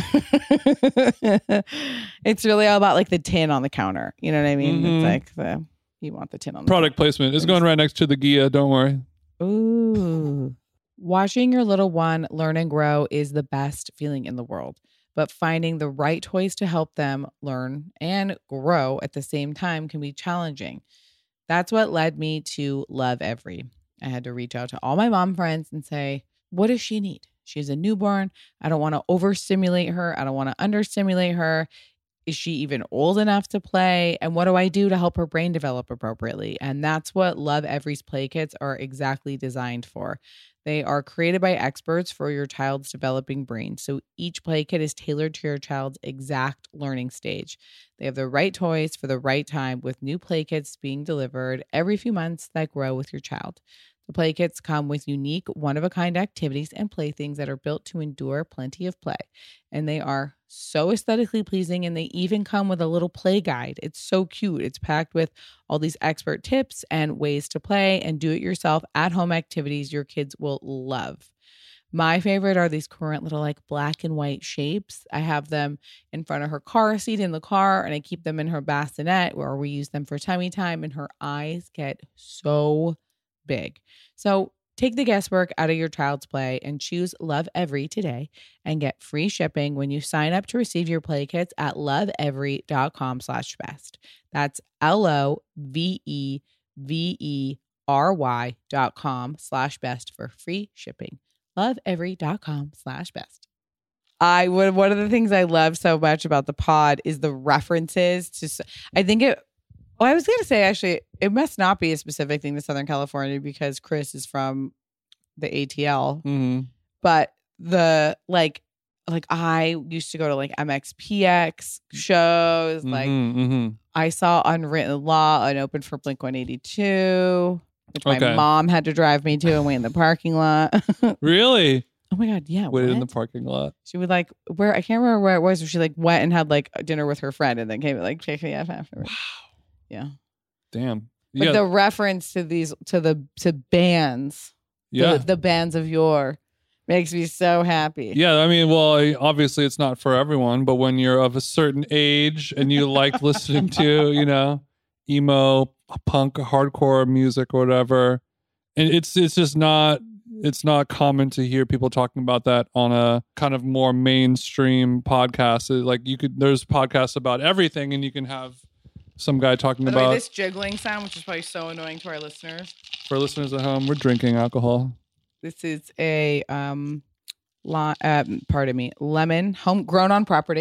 It's really all about like the tin on the counter. You know what I mean? Mhm. It's like the you want the tin on the Product placement. It's going right next to the Gia. Don't worry. counter. Ooh, watching your little one learn and grow is the best feeling in the world. But finding the right toys to help them learn and grow at the same time can be challenging. That's what led me to Love Every. I had to reach out to all my mom friends and say, what does she need? She's a newborn. I don't want to overstimulate her. I don't want to understimulate her. Is she even old enough to play? And what do I do to help her brain develop appropriately? And that's what Love Every's play kits are exactly designed for. They are created by experts for your child's developing brain. So each play kit is tailored to your child's exact learning stage. They have the right toys for the right time, with new play kits being delivered every few months that grow with your child. The play kits come with unique, one-of-a-kind activities and playthings that are built to endure plenty of play. And they are so aesthetically pleasing, and they even come with a little play guide. It's so cute. It's packed with all these expert tips and ways to play and do-it-yourself at-home activities your kids will love. My favorite are these current little like black and white shapes. I have them in front of her car seat in the car, and I keep them in her bassinet where we use them for tummy time, and her eyes get so big. So take the guesswork out of your child's play and choose Love Every today and get free shipping when you sign up to receive your play kits at loveevery.com slash best. That's L-O-V-E-V-E-R-Y dot com slash best for free shipping. Loveevery.com slash best. I would, one of the things I love so much about the pod is the references to, s- I think it, well, I was going to say, actually, it must not be a specific thing to Southern California because Chris is from the A T L. Mm-hmm. But the, like, like I used to go to like M X P X shows. Like, mm-hmm. I saw Unwritten Law unopened for Blink one eighty-two, which my Okay. mom had to drive me to and wait in the parking lot. Really? Oh my God, yeah. Waited in the what? parking lot. She would like, where, I can't remember where it was, where she like went and had like dinner with her friend and then came and like pick me up afterwards. Yeah. Damn. But yeah. the reference to these, to the, to bands, yeah. the, the bands of yore makes me so happy. Yeah, I mean, well, obviously it's not for everyone, but when you're of a certain age and you like listening to, you know, emo, punk, hardcore music or whatever, and it's it's just not it's not common to hear people talking about that on a kind of more mainstream podcast. It- like you could, there's podcasts about everything, and you can have some guy talking By the way, about. this jiggling sound, which is probably so annoying to our listeners. For listeners at home, we're drinking alcohol. This is a um, li- uh, pardon me, lemon home grown on property.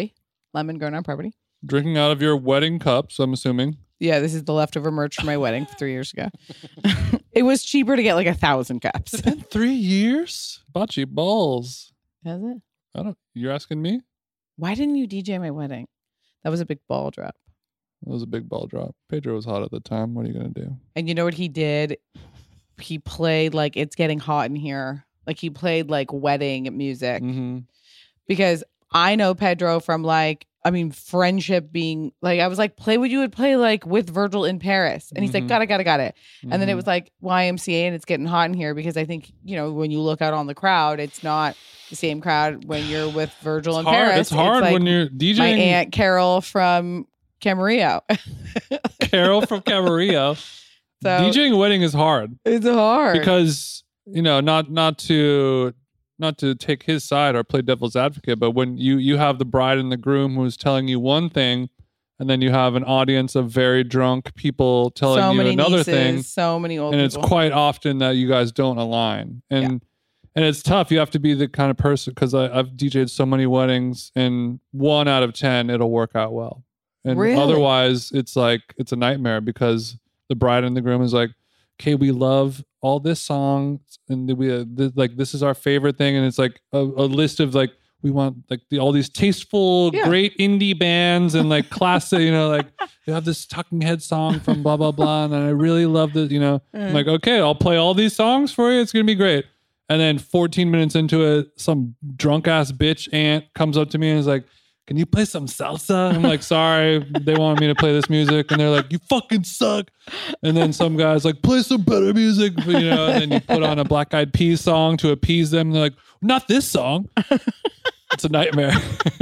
lemon grown on property. Drinking out of your wedding cups, I'm assuming. Yeah, this is the leftover merch from my wedding three years ago. It was cheaper to get like a thousand cups. It's been three years? Bocce balls. Has it? I don't. You're asking me? Why didn't you D J my wedding? That was a big ball drop. It was a big ball drop. Pedro was hot at the time. What are you going to do? And you know what he did? He played like It's Getting Hot in Here. Like he played like wedding music. Mm-hmm. Because I know Pedro from like, I mean, friendship being like, I was like, play what you would play like with Virgil in Paris. And he's Mm-hmm. like, got it, got it, got it. Mm-hmm. And then it was like Y M C A and It's Getting Hot in Here because I think, you know, when you look out on the crowd, it's not the same crowd when you're with Virgil It's in hard. Paris. It's hard like when you're DJing. my Aunt Carol from Camarillo. Carol from Camarillo. So DJing a wedding is hard it's hard. because, you know, not not to not to take his side or play devil's advocate, but when you you have the bride and the groom who's telling you one thing, and then you have an audience of very drunk people telling so you many another nieces, thing, so many old and people. it's quite often that you guys don't align, and Yeah. and it's tough. You have to be the kind of person, because I've D J'd so many weddings, and one out of ten it'll work out well, and Really? otherwise it's like it's a nightmare because the bride and the groom is like, okay, we love all this song, and we uh, th- like this is our favorite thing, and it's like a, a list of like we want like the, all these tasteful, Yeah. great indie bands and like classic, you know, like you have this Talking Head song from blah blah blah, and I really love the, you know, I'm like, okay, I'll play all these songs for you. It's gonna be great. And then fourteen minutes into it, some drunk ass bitch aunt comes up to me and is like, can you play some salsa? I'm like, sorry, they wanted me to play this music. And they're like, you fucking suck. And then some guy's like, play some better music. You know, and then you put on a Black Eyed Peas song to appease them. And they're like, not this song. It's a nightmare.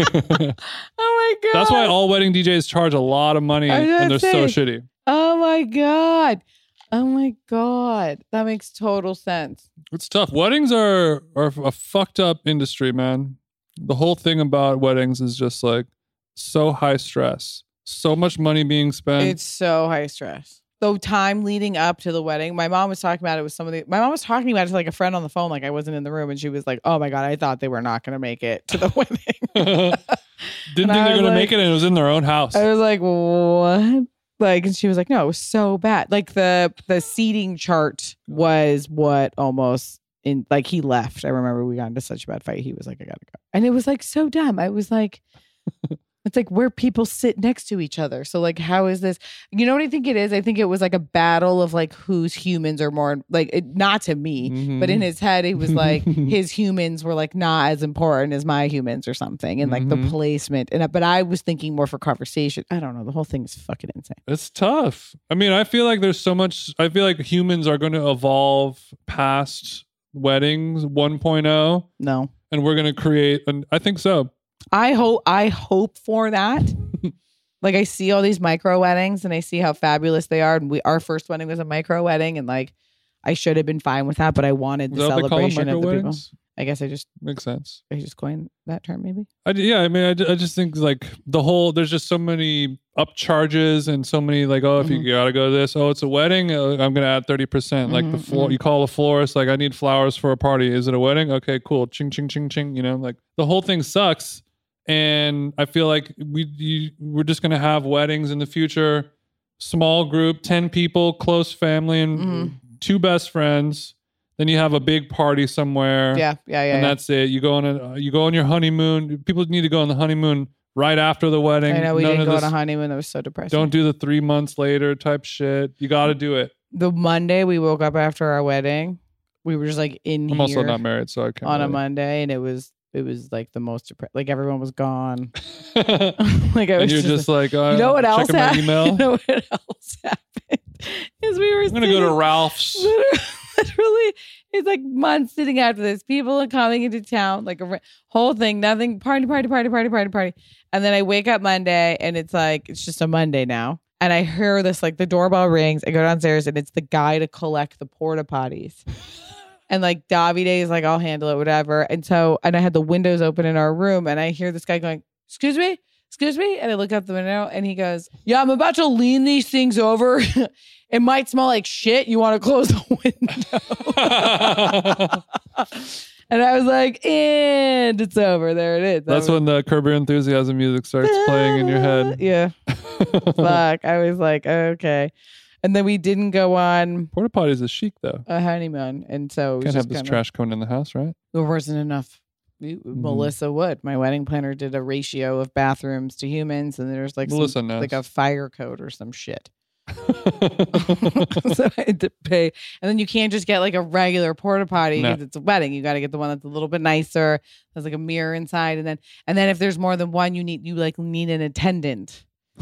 Oh my God. That's why all wedding D Js charge a lot of money I was and they're gonna so say. shitty. Oh my God. Oh my God. That makes total sense. It's tough. Weddings are, are a fucked up industry, man. The whole thing about weddings is just like so high stress, so much money being spent. It's so high stress. The time leading up to the wedding, my mom was talking about it with some of the, my mom was talking about it to like a friend on the phone, like I wasn't in the room, and she was like, oh my God, I thought they were not going to make it to the wedding. Didn't think I they're was going to make like- it, and it was in their own house. I was like, what? Like, and she was like, no, it was so bad. Like the, the seating chart was what almost in, like he left. I remember we got into such a bad fight. He was like, I gotta go. And it was like so dumb. I was like, it's like where people sit next to each other. So like, how is this? You know what I think it is? I think it was like a battle of like whose humans are more like, it, not to me, Mhm. but in his head, he was like, his humans were like not as important as my humans or something. And like the Mhm. placement. And but I was thinking more for conversation. I don't know. The whole thing is fucking insane. It's tough. I mean, I feel like there's so much, I feel like humans are going to evolve past weddings one point oh, No. and we're going to create, and I think so. I hope I hope for that. Like I see all these micro weddings and I see how fabulous they are. And we our first wedding was a micro wedding, and like I should have been fine with that, but I wanted the Is that what they call them, celebration of the people. micro-weddings? I guess I just Makes sense. I just coined that term maybe. I, yeah, I mean, I, I just think like the whole, there's just so many upcharges and so many like, oh, if Mhm. you gotta go to this, oh, it's a wedding, uh, I'm gonna add thirty percent. Like the Mhm, floor, mhm. you call a florist, like I need flowers for a party. Is it a wedding? Okay, cool. Ching, ching, ching, ching. You know, like the whole thing sucks. And I feel like we you, we're just gonna have weddings in the future, small group, ten people, close family, and Mhm. two best friends. Then you have a big party somewhere. Yeah, yeah, yeah. and yeah. that's it. You go on a you go on your honeymoon. People need to go on the honeymoon right after the wedding. I know we None didn't of go this- on a honeymoon. That was so depressing. Don't do the three months later type shit. You got to do it. The Monday we woke up after our wedding, we were just like in I'm here also not married, so I can't. on a really. Monday, and it was it was like the most depressing. Like everyone was gone. and Like I was you're just, just like, uh, you know what else checking my happened? email. You know what else happened? Is we were I'm gonna go to sitting- Ralph's. Literally, it's like months sitting after this. People are coming into town, like a re- whole thing, nothing, party, party, party, party, party, party. And then I wake up Monday and it's like, it's just a Monday now. And I hear this, like the doorbell rings. I go downstairs and it's the guy to collect the porta potties. And like Davide is like, I'll handle it, whatever. And so, and I had the windows open in our room and I hear this guy going, excuse me, excuse me. And I look out the window and he goes, yeah, I'm about to lean these things over. It might smell like shit. You want to close the window. And I was like, and it's over. There it is. That That's was, when the Curb Your Enthusiasm music starts playing in your head. Yeah. Fuck. I was like, okay. And then we didn't go on Porta potties is chic though. a honeymoon. And so it was Can't have just this kinda, trash coming in the house, right? there wasn't enough. We, Melissa Wood, my wedding planner, did a ratio of bathrooms to humans, and there's like Melissa some, knows. like a fire code or some shit. So I had to pay, and then you can't just get like a regular porta potty No. because it's a wedding. You got to get the one that's a little bit nicer. There's like a mirror inside, and then and then if there's more than one, you need you like need an attendant.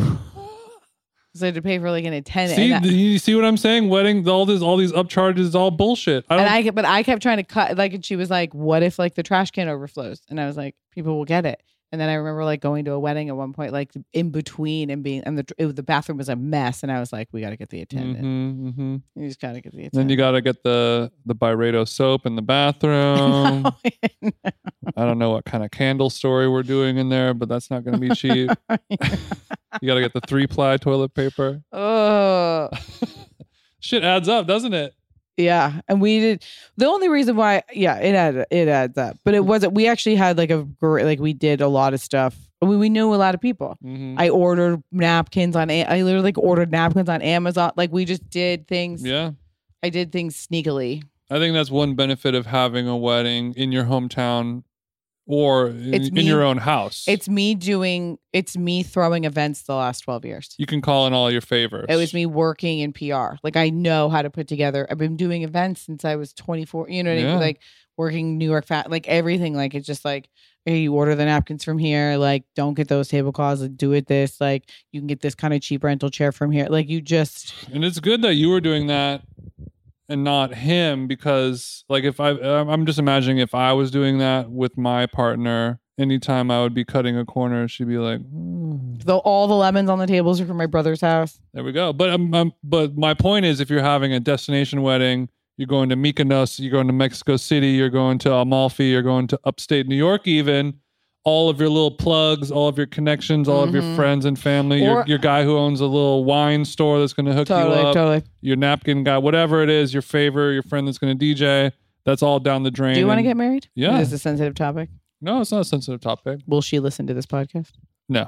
So I had to pay for like an attendant. See, and, that, you see what I'm saying? Wedding, all this, all these upcharges, is all bullshit. I don't. and I kept- but I kept trying to cut like, and she was like, "What if like the trash can overflows?" And I was like, "People will get it." And then I remember like going to a wedding at one point, like in between and being, and the it, was- the bathroom was a mess, and I was like, "We got to get the attendant. Mhm, mhm. You just got to get the attendant." Then you got to get the the Byredo soap in the bathroom. I don't know what kind of candle story we're doing in there, but that's not going to be cheap. You got to get the three ply toilet paper. Oh, Shit adds up, doesn't it? yeah. And we did the only reason why, yeah, it adds it adds up, but it wasn't. We actually had like a great, like we did a lot of stuff. We we knew a lot of people. Mhm. I ordered napkins on. A- I literally like ordered napkins on Amazon. Like we just did things. Yeah. I did things sneakily. I think that's one benefit of having a wedding in your hometown or in, It's in me- your own house. It's me doing. It's me throwing events the last twelve years. You can call in all your favors. It was me working in P R. Like I know how to put together. I've been doing events since I was twenty-four. You know what I Yeah. mean? Like working New York Fat, like everything. Like it's just like, hey, you order the napkins from here. Like don't get those tablecloths. Like, do it this. Like you can get this kind of cheap rental chair from here. Like you just. And it's good that you were doing that and not him, because like if I, I'm just imagining if I was doing that with my partner, anytime I would be cutting a corner, she'd be like, "Hmm, The, all the lemons on the tables are from my brother's house. there we go. But um, um, but my point is, if you're having a destination wedding, you're going to Mykonos, you're going to Mexico City, you're going to Amalfi, you're going to upstate New York, even. All of your little plugs, all of your connections, all of your friends and family, your, Or- your guy who owns a little wine store that's going to hook Totally, you up, totally. your napkin guy, whatever it is, your favor, your friend that's going to D J, that's all down the drain. Do you want to And- get married? Yeah. Is this a sensitive topic? No, it's not a sensitive topic. Will she listen to this podcast? No.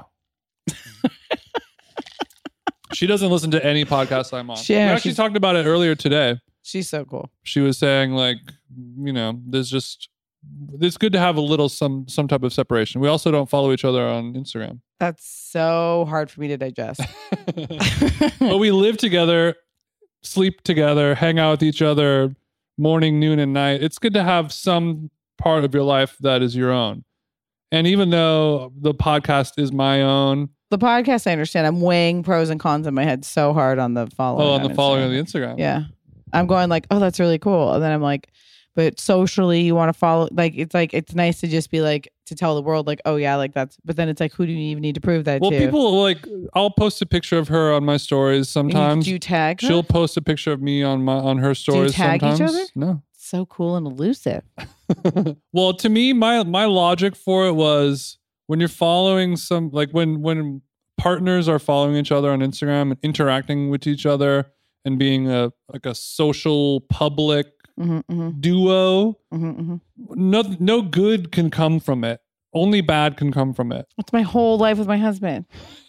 She doesn't listen to any podcast I'm on. She- we yeah, actually she's- talked about it earlier today. She's so cool. She was saying like, you know, there's just, it's good to have a little some some type of separation. We also don't follow each other on Instagram. That's so hard for me to digest. But we live together, sleep together, hang out with each other morning, noon, and night. It's good to have some part of your life that is your own. And even though the podcast is my own, The podcast, I understand. I'm weighing pros and cons in my head so hard on the following. oh, on the following of Instagram. the Instagram. Yeah. I'm going like, oh, that's really cool. And then I'm like, but socially, you want to follow, like, it's like, it's nice to just be like, to tell the world, like, oh, yeah, like that's, but then it's like, who do you even need to prove that Well, to? people like, I'll post a picture of her on my stories sometimes. Do you tag her? She'll post a picture of me on my on her stories tag each sometimes. other? No. So cool and elusive. Well, to me, my my logic for it was when you're following some, like when when partners are following each other on Instagram and interacting with each other and being a like a social public hmm hmm duo, hmm hmm no no good can come from it. Only bad can come from it. It's my whole life with my husband.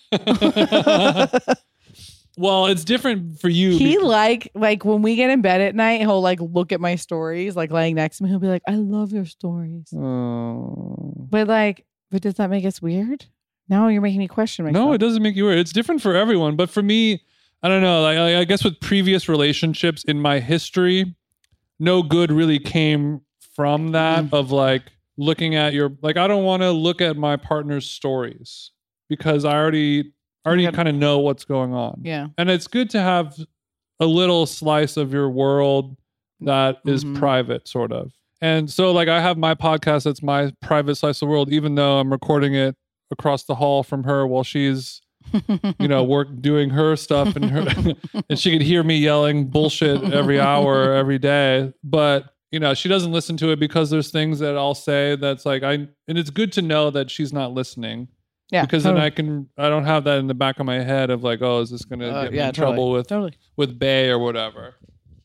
Well, it's different for you. He be- like, like when we get in bed at night, he'll like look at my stories, like laying next to me. He'll be like, I love your stories. Oh. But like, but does that make us weird? Now you're making me question myself. No, it doesn't make you weird. It's different for everyone. But for me, I don't know. Like, I I guess with previous relationships in my history, no good really came from that Mm. of like looking at your, like, I don't want to look at my partner's stories because I already, already Yeah. kind of know what's going on. Yeah. And it's good to have a little slice of your world that is Mhm. private, sort of. And so, like, I have my podcast that's my private slice of the world, even though I'm recording it across the hall from her while she's, you know, work doing her stuff, and her, and she could hear me yelling bullshit every hour, every day. But you know, she doesn't listen to it because there's things that I'll say that's like I, and it's good to know that she's not listening. Yeah. Because totally. then I can, I don't have that in the back of my head of like, oh, is this going to Uh, get me yeah, in totally. trouble with Totally. with Bay or whatever.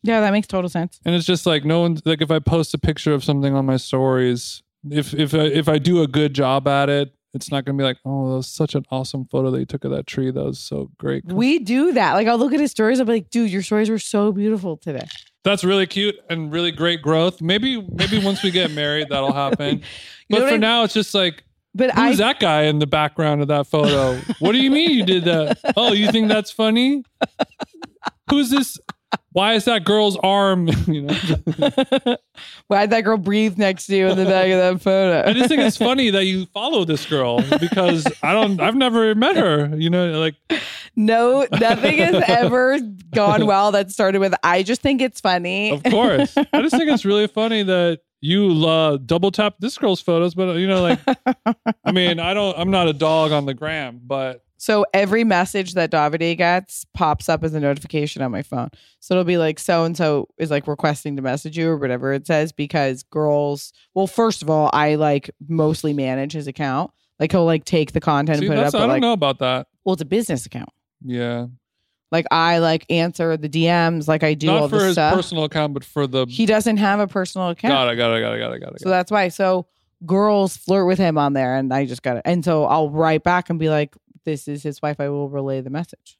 Yeah, that makes total sense. And it's just like no one like if I post a picture of something on my stories, if if I, if I do a good job at it, it's not going to be like, oh, that was such an awesome photo that you took of that tree. That was so great. We do that. Like I'll look at his stories. I'll be like, dude, your stories were so beautiful today. That's really cute and really great growth. Maybe maybe once we get married, that'll happen. But for I, now, it's just like, but who's I, that guy in the background of that photo? What do you mean you did that? Oh, you think that's funny? Who's this? Why is that girl's arm? You know, why'd that girl breathe next to you in the back of that photo? I just think it's funny that you follow this girl because I don't. I've never met her. You know, like no, nothing has ever gone well that started with. I just think it's funny. Of course, I just think it's really funny that you uh, double tap this girl's photos, but you know, like, I mean, I don't. I'm not a dog on the gram, but. So every message that Davide gets pops up as a notification on my phone. So it'll be like, so-and-so is like requesting to message you or whatever it says because girls, well, first of all, I like mostly manage his account. Like he'll like take the content See, and put it up. I don't like, know about that. Well, it's a business account. Yeah. Like I like answer the D Ms like I do Not all for this his stuff. personal account, but for the... He doesn't have a personal account. Got it, got it, got it, got it, got it. So that's why. So girls flirt with him on there and I just got it. And so I'll write back and be like, this is his wife. I will relay the message.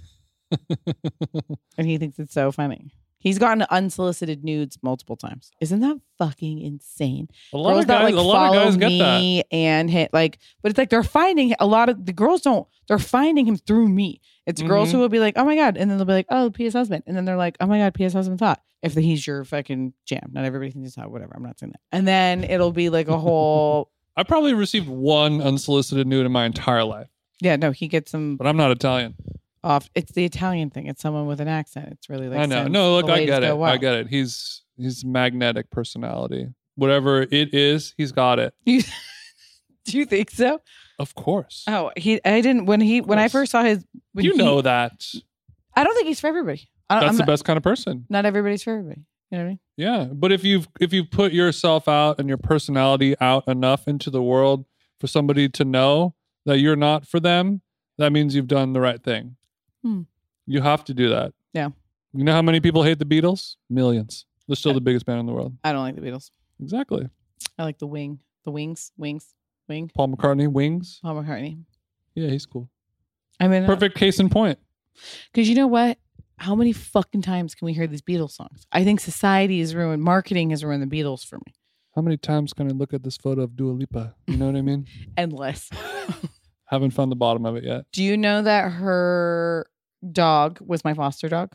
And he thinks it's so funny. He's gotten unsolicited nudes multiple times. Isn't that fucking insane? A lot girls of guys, that, like, a lot of guys get me that. And hit, like, but it's like they're finding a lot of the girls don't. They're finding him through me. It's mm-hmm. girls who will be like, oh my god, and then they'll be like, oh, P S husband, and then they're like, oh my god, P S husband's hot. If he's your fucking jam, not everybody thinks he's hot. Whatever. I'm not saying that. And then it'll be like a whole. I probably received one unsolicited nude in my entire life. Yeah, no, he gets them. But I'm not Italian. Off, it's the Italian thing. It's someone with an accent. It's really like I know. No, look, I get it. Well. I get it. He's he's magnetic personality. Whatever it is, he's got it. You, do you think so? Of course. Oh, he. I didn't when he when I first saw his. You he, know that. I don't think he's for everybody. I, That's I'm the not, best kind of person. Not everybody's for everybody. You know what I mean? Yeah, but if you've if you've put yourself out and your personality out enough into the world for somebody to know that you're not for them, that means you've done the right thing. Hmm. You have to do that. Yeah. You know how many people hate the Beatles? Millions. They're still the biggest band in the world. I don't like the Beatles. Exactly. I like the Wing. The Wings. Wings. Wing. Paul McCartney. Wings. Paul McCartney. Yeah, he's cool. I mean, perfect case in point. Because you know what? How many fucking times can we hear these Beatles songs? I think society is ruined. Marketing has ruined the Beatles for me. How many times can I look at this photo of Dua Lipa? You know what I mean? Endless. Haven't found the bottom of it yet. Do you know that her dog was my foster dog?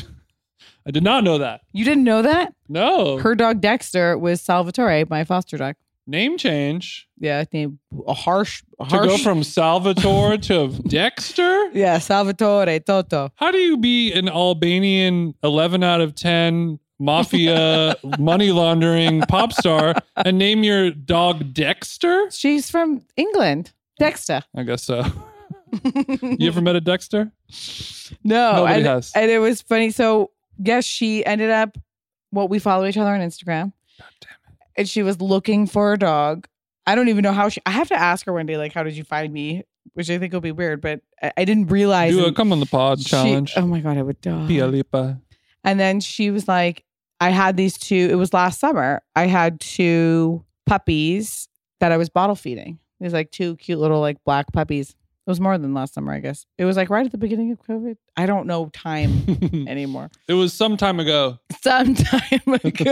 I did not know that. You didn't know that? No. Her dog Dexter was Salvatore, my foster dog. Name change. Yeah, name a harsh, a to harsh. go from Salvatore to Dexter. Yeah, Salvatore Toto. How do you be an Albanian eleven out of ten mafia money laundering pop star and name your dog Dexter? She's from England. Dexter. I guess so. You ever met a Dexter? No. Nobody and, has. And it was funny. So, yes, she ended up, well, we follow each other on Instagram. God damn it. And she was looking for a dog. I don't even know how she, I have to ask her one day, like, how did you find me? Which I think will be weird, but I, I didn't realize. Do a come on the pod she, challenge. Oh my God, I would die. Dua Lipa. And then she was like, I had these two, it was last summer. I had two puppies that I was bottle feeding. These like two cute little like black puppies. It was more than last summer, I guess. It was like right at the beginning of COVID. I don't know time anymore. It was some time ago. Some time ago.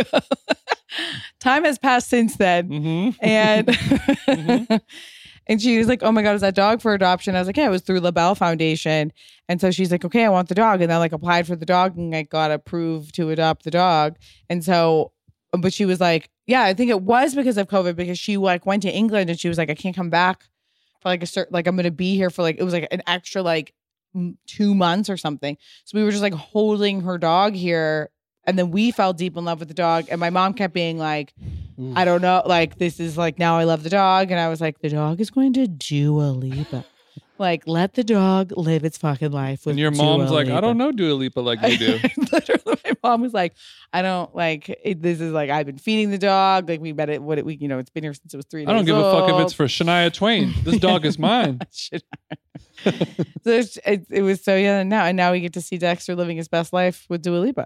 Time has passed since then. Mm-hmm. And mm-hmm. and she was like, oh my God, is that dog for adoption? I was like, yeah, it was through LaBelle Foundation. And so she's like, okay, I want the dog. And then like applied for the dog and like got approved to adopt the dog. And so, but she was like, yeah, I think it was because of COVID because she like went to England and she was like, I can't come back for like a certain, like I'm going to be here for like, it was like an extra like m- two months or something. So we were just like holding her dog here. And then we fell deep in love with the dog. And my mom kept being like, Ooh. I don't know, like this is like, now I love the dog. And I was like, the dog is going to Dua Lipa. Like, let the dog live its fucking life with And your mom's Dua like, Lipa. I don't know Dua Lipa like you do. Literally, my mom was like, I don't like, it, this is like, I've been feeding the dog. Like we met it, what it, we, you know, it's been here since it was three days I don't give old. a fuck if it's for Shania Twain. This dog is mine. So it, it was so yeah. And now, and now we get to see Dexter living his best life with Dua Lipa.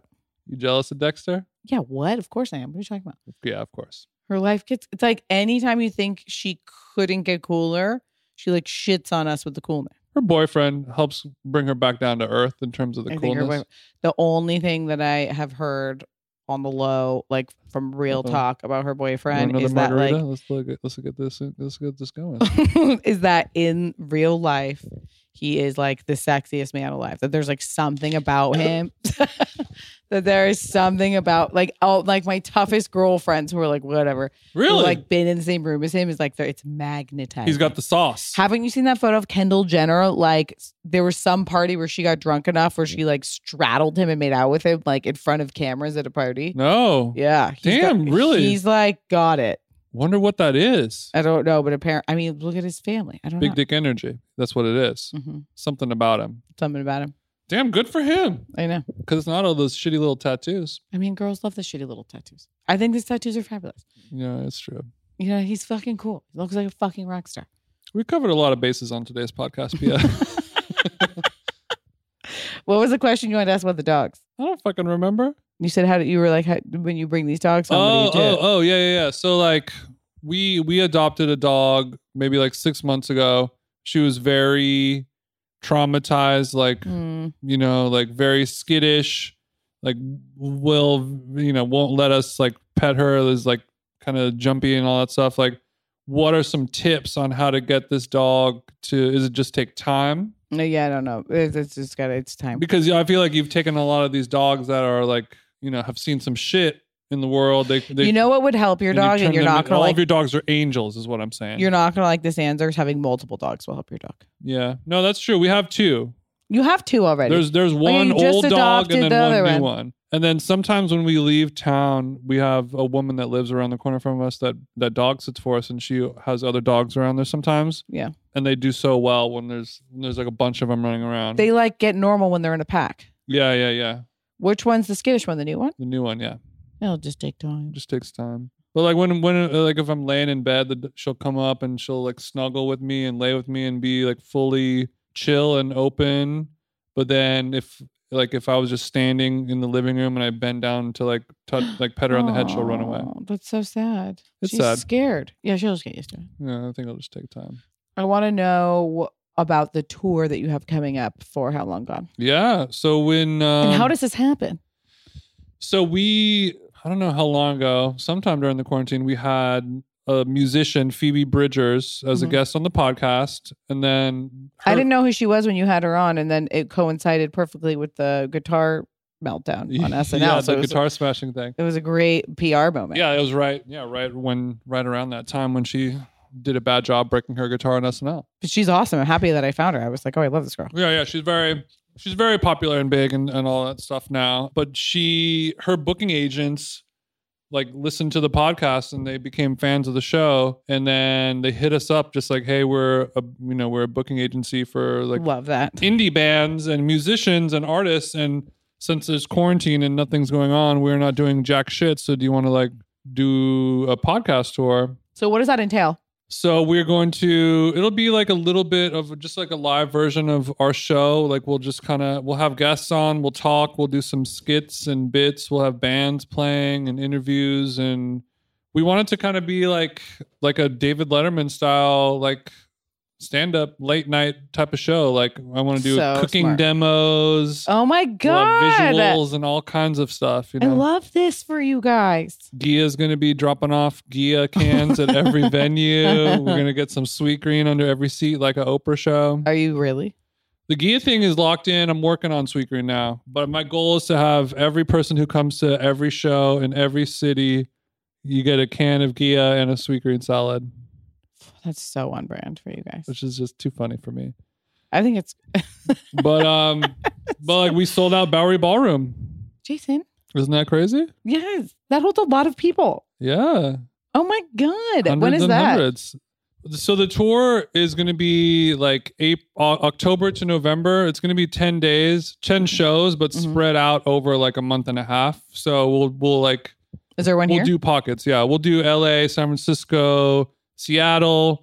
You jealous of Dexter? Yeah, what? Of course I am. What are you talking about? Yeah, of course. Her life gets, it's like anytime you think she couldn't get cooler, she like shits on us with the coolness. Her boyfriend helps bring her back down to earth in terms of the I think her coolness. boy- the only thing that I have heard on the low, like from real Uh-oh. talk about her Want boyfriend, another is that margarita? like let's look at let's look at this. Let's get this going. is that in real life he is like the sexiest man alive. That there's like something about him. That there is something about like oh like my toughest girlfriends who are like whatever who, Really? like been in the same room as him is like they're- it's magnetizing. He's got the sauce. Haven't you seen that photo of Kendall Jenner? Like there was some party where she got drunk enough where she like straddled him and made out with him like in front of cameras at a party. No. Yeah. he's Damn, got- really? He's like got it. Wonder what that is. I don't know, but apparently, I mean, look at his family. I don't Big know. dick energy. That's what it is. Mhm. Something about him. Something about him. Damn, good for him. I know. Because it's not all those shitty little tattoos. I mean, girls love the shitty little tattoos. I think these tattoos are fabulous. Yeah, it's true. You know, he's fucking cool. He looks like a fucking rock star. We covered a lot of bases on today's podcast, Pia. What was the question you wanted to ask about the dogs? I don't fucking remember. You said how you were like how, when you bring these dogs home. Oh, what do you do? oh, oh, yeah, yeah, yeah. So like we we adopted a dog maybe like six months ago. She was very traumatized, like Mm. you know, like very skittish, like will you know won't let us like pet her. Is like kind of jumpy and all that stuff. Like, what are some tips on how to get this dog to? Is it just take time? No, yeah, I don't know. It's, it's just got it's time. Because you know, I feel like you've taken a lot of these dogs that are like you know have seen some shit in the world. They, they you know what would help your and you dog, turn and you're them not in- gonna all like of your dogs are angels, is what I'm saying. you're not gonna like this Anders. Having multiple dogs will help your dog. Yeah, no, that's true. We have two. You have two already. There's there's yeah, one you just old dog adopted and then the one other new one. one. And then sometimes when we leave town, we have a woman that lives around the corner from us that that dog sits for us, and she has other dogs around there sometimes. Yeah. And they do so well when there's when there's like a bunch of them running around. They like get normal when they're in a pack. yeah, yeah, yeah. Which one's the skittish one? The new one? The new one, yeah, It'll just take time. it just takes time. But like when when uh, like if I'm laying in bed, the, she'll come up and she'll like snuggle with me and lay with me and be like fully chill and open. But then if like if I was just standing in the living room and I bend down to like touch like pet her on the head, she'll run away. Oh, that's so sad. It's She's sad. scared. Yeah, she'll just get used to it. Yeah, I think it'll just take time. I want to know about the tour that you have coming up for How Long Gone. Yeah. So when um, and how does this happen? so we I don't know how long ago, sometime during the quarantine, we had a musician, Phoebe Bridgers, as Mhm. a guest on the podcast, and then I her- didn't know who she was when you had her on, and then it coincided perfectly with the guitar meltdown on S N L. Yeah, so the it was, guitar smashing thing. it was a great P R moment. Yeah, it was right. Yeah, right when right around that time when she did a bad job breaking her guitar on S N L. But she's awesome. I'm happy that I found her. I was like, oh, I love this girl. Yeah, yeah, she's very she's very popular and big and, and all that stuff now. But she her booking agents like listened to the podcast and they became fans of the show, and then they hit us up just like, hey, we're a you know, we're a booking agency for like Love that. indie bands and musicians and artists, and since there's quarantine and nothing's going on, we're not doing jack shit. So do you want to like do a podcast tour? So what does that entail? So we're going to, it'll be like a little bit of just like a live version of our show. Like we'll just kind of, we'll have guests on, we'll talk, we'll do some skits and bits. We'll have bands playing and interviews. And we want it to kind of be like, like a David Letterman style, like stand up late night type of show. Like I want to do So cooking smart. demos. Oh my We'll God. have visuals and all kinds of stuff. You I know, love this for you guys. Gia's going to be dropping off Gia cans at every venue. We're going to get some sweet green under every seat like an Oprah show. Are you really? The Gia thing is locked in. I'm working on sweet green now. But my goal is to have every person who comes to every show in every city, you get a can of Gia and a sweet green salad, That's so on brand for you guys. which is just too funny for me. I think it's But um, but like we sold out Bowery Ballroom. Jason. Isn't that crazy? Yes, that holds a lot of people. Yeah. Oh my God. Hundreds When is and that? hundreds. So the tour is going to be like April, October to November. It's going to be ten days, ten shows, but Mhm. spread out over like a month and a half. So we'll we'll like Is there one we'll here? do pockets. Yeah, we'll do L A, San Francisco, Seattle,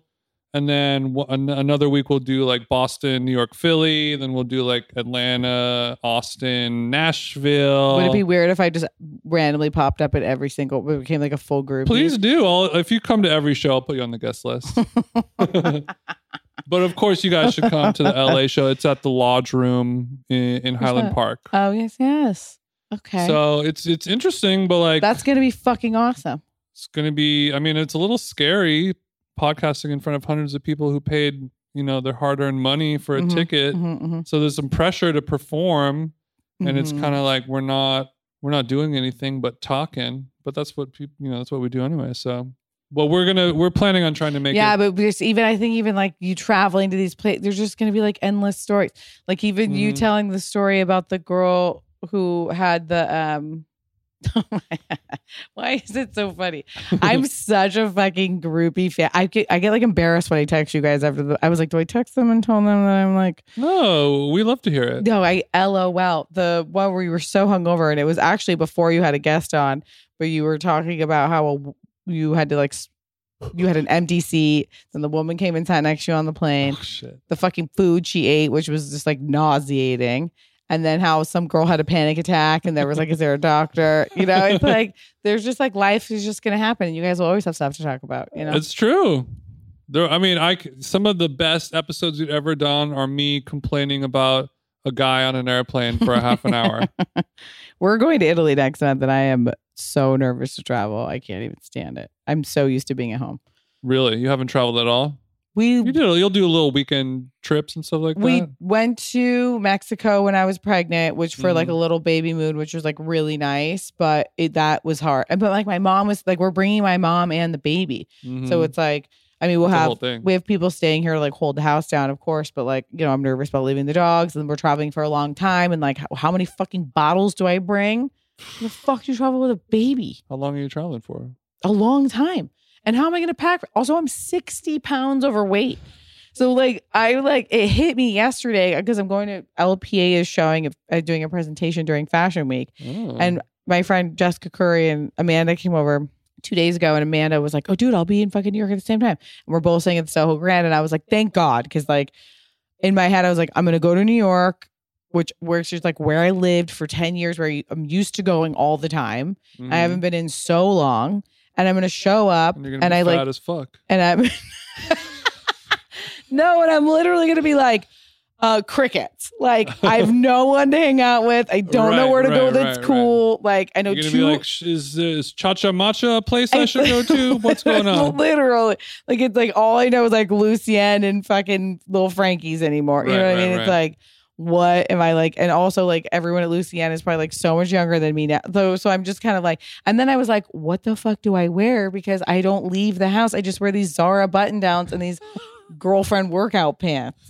And then w- an- another week we'll do like Boston, New York, Philly. Then we'll do like Atlanta, Austin, Nashville. Would it be weird if I just randomly popped up at every single, it became like a full group? Please do. I'll, if you come to every show, I'll put you on the guest list. But of course, you guys should come to the L A show. It's at the Lodge Room in, in Highland that? Park. Oh, yes, yes. Okay. So it's it's interesting, but like that's going to be fucking awesome. It's going to be, I mean, it's a little scary podcasting in front of hundreds of people who paid, you know, their hard-earned money for a Mm-hmm, ticket. mm-hmm, mm-hmm. So there's some pressure to perform, and Mm-hmm. it's kind of like we're not we're not doing anything but talking. But that's what people, you know, that's what we do anyway. So, well, we're gonna we're planning on trying to make yeah, it. but there's even I think even like you traveling to these places, there's just going to be like endless stories. Like even you Mhm. telling the story about the girl who had the um. Why is it so funny? I'm such a fucking groupie fan. I get I get like embarrassed when I text you guys after the. I was like, do I text them and tell them that I'm like, No, we love to hear it. no, I LOL. The one where you were so hungover, and it was actually before you had a guest on, but you were talking about how you had to like. s- You had an empty seat, then the woman came and sat next to you on the plane. Oh shit. The fucking food she ate, which was just like nauseating. And then how some girl had a panic attack and there was like, is there a doctor? You know, it's like, there's just like life is just going to happen. And you guys will always have stuff to talk about, you know? It's true. There, I mean, I c- some of the best episodes we've ever done are me complaining about a guy on an airplane for a half an hour. We're going to Italy next month and I am so nervous to travel. I can't even stand it. I'm so used to being at home. Really, you haven't traveled at all? We You do. You'll do a little weekend trips and stuff like we that. went to Mexico when I was pregnant, which for like Mhm. a little baby mood, which was like really nice, but it, that was hard. And but like my mom was like, we're bringing my mom and the baby, Mhm. so it's like, I mean, we'll It's a have whole thing. we have people staying here to like hold the house down, of course, but like you know, I'm nervous about leaving the dogs, and we're traveling for a long time, and like how, how many fucking bottles do I bring? The fuck do you travel with a baby? How long are you traveling for? A long time. And how am I going to pack? Also, I'm sixty pounds overweight. So like, I like, it hit me yesterday because I'm going to, L P A is showing, uh, doing a presentation during Fashion Week. Oh. And my friend Jessica Curry and Amanda came over two days ago. And Amanda was like, oh dude, I'll be in fucking New York at the same time. And we're both staying at the Soho Grand. And I was like, thank God. Cause like in my head, I was like, I'm going to go to New York, which which is like where I lived for ten years, where I'm used to going all the time. Mhm. I haven't been in so long. And I'm going to show up And you're gonna and be I fat like, as fuck. and I'm no, and I'm literally going to be like, uh, crickets. Like I have no one to hang out with. I don't know Right, where to go right, that's right, cool. Like I know You're gonna two. be like, "Sh- is is Cha Cha Matcha a place I should go to? What's going on? Literally, like it's like all I know is like Lucien and fucking Little Frankie's anymore. You Right, know what right, I mean? right. It's like, what am I like? And also like everyone at Lucien is probably like so much younger than me now. So so I'm just kind of like, and then I was like, what the fuck do I wear? Because I don't leave the house. I just wear these Zara button downs and these girlfriend workout pants.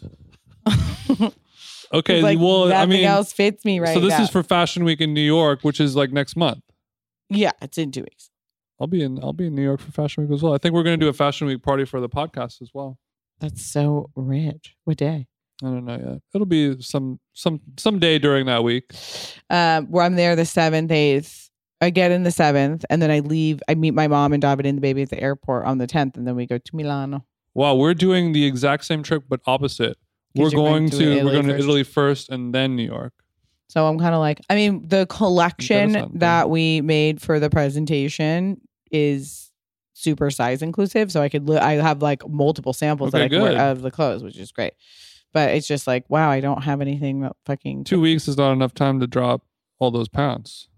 Okay, It's like well, nothing I mean, else fits me right so this now. is for Fashion Week in New York, which is like next month. Yeah, it's in two weeks. I'll be in I'll be in New York for Fashion Week as well. I think we're gonna do a Fashion Week party for the podcast as well. That's so rich. What day? I don't know yet. It'll be some some some day during that week. Um, where I'm there the seventh, eighth. I get in the seventh, and then I leave. I meet my mom and David and the baby at the airport on the tenth, and then we go to Milano. Wow, we're doing the exact same trip but opposite. We're 'Cause you're going going to to Italy we're going to first. Italy first and then New York. So I'm kind of like, I mean, the collection something. that we made for the presentation is super size inclusive. So I could, li- I have like multiple samples Okay, that I can wear good. of the clothes, which is great. But it's just like, wow, I don't have anything that fucking Two weeks is not enough time to drop all those pounds.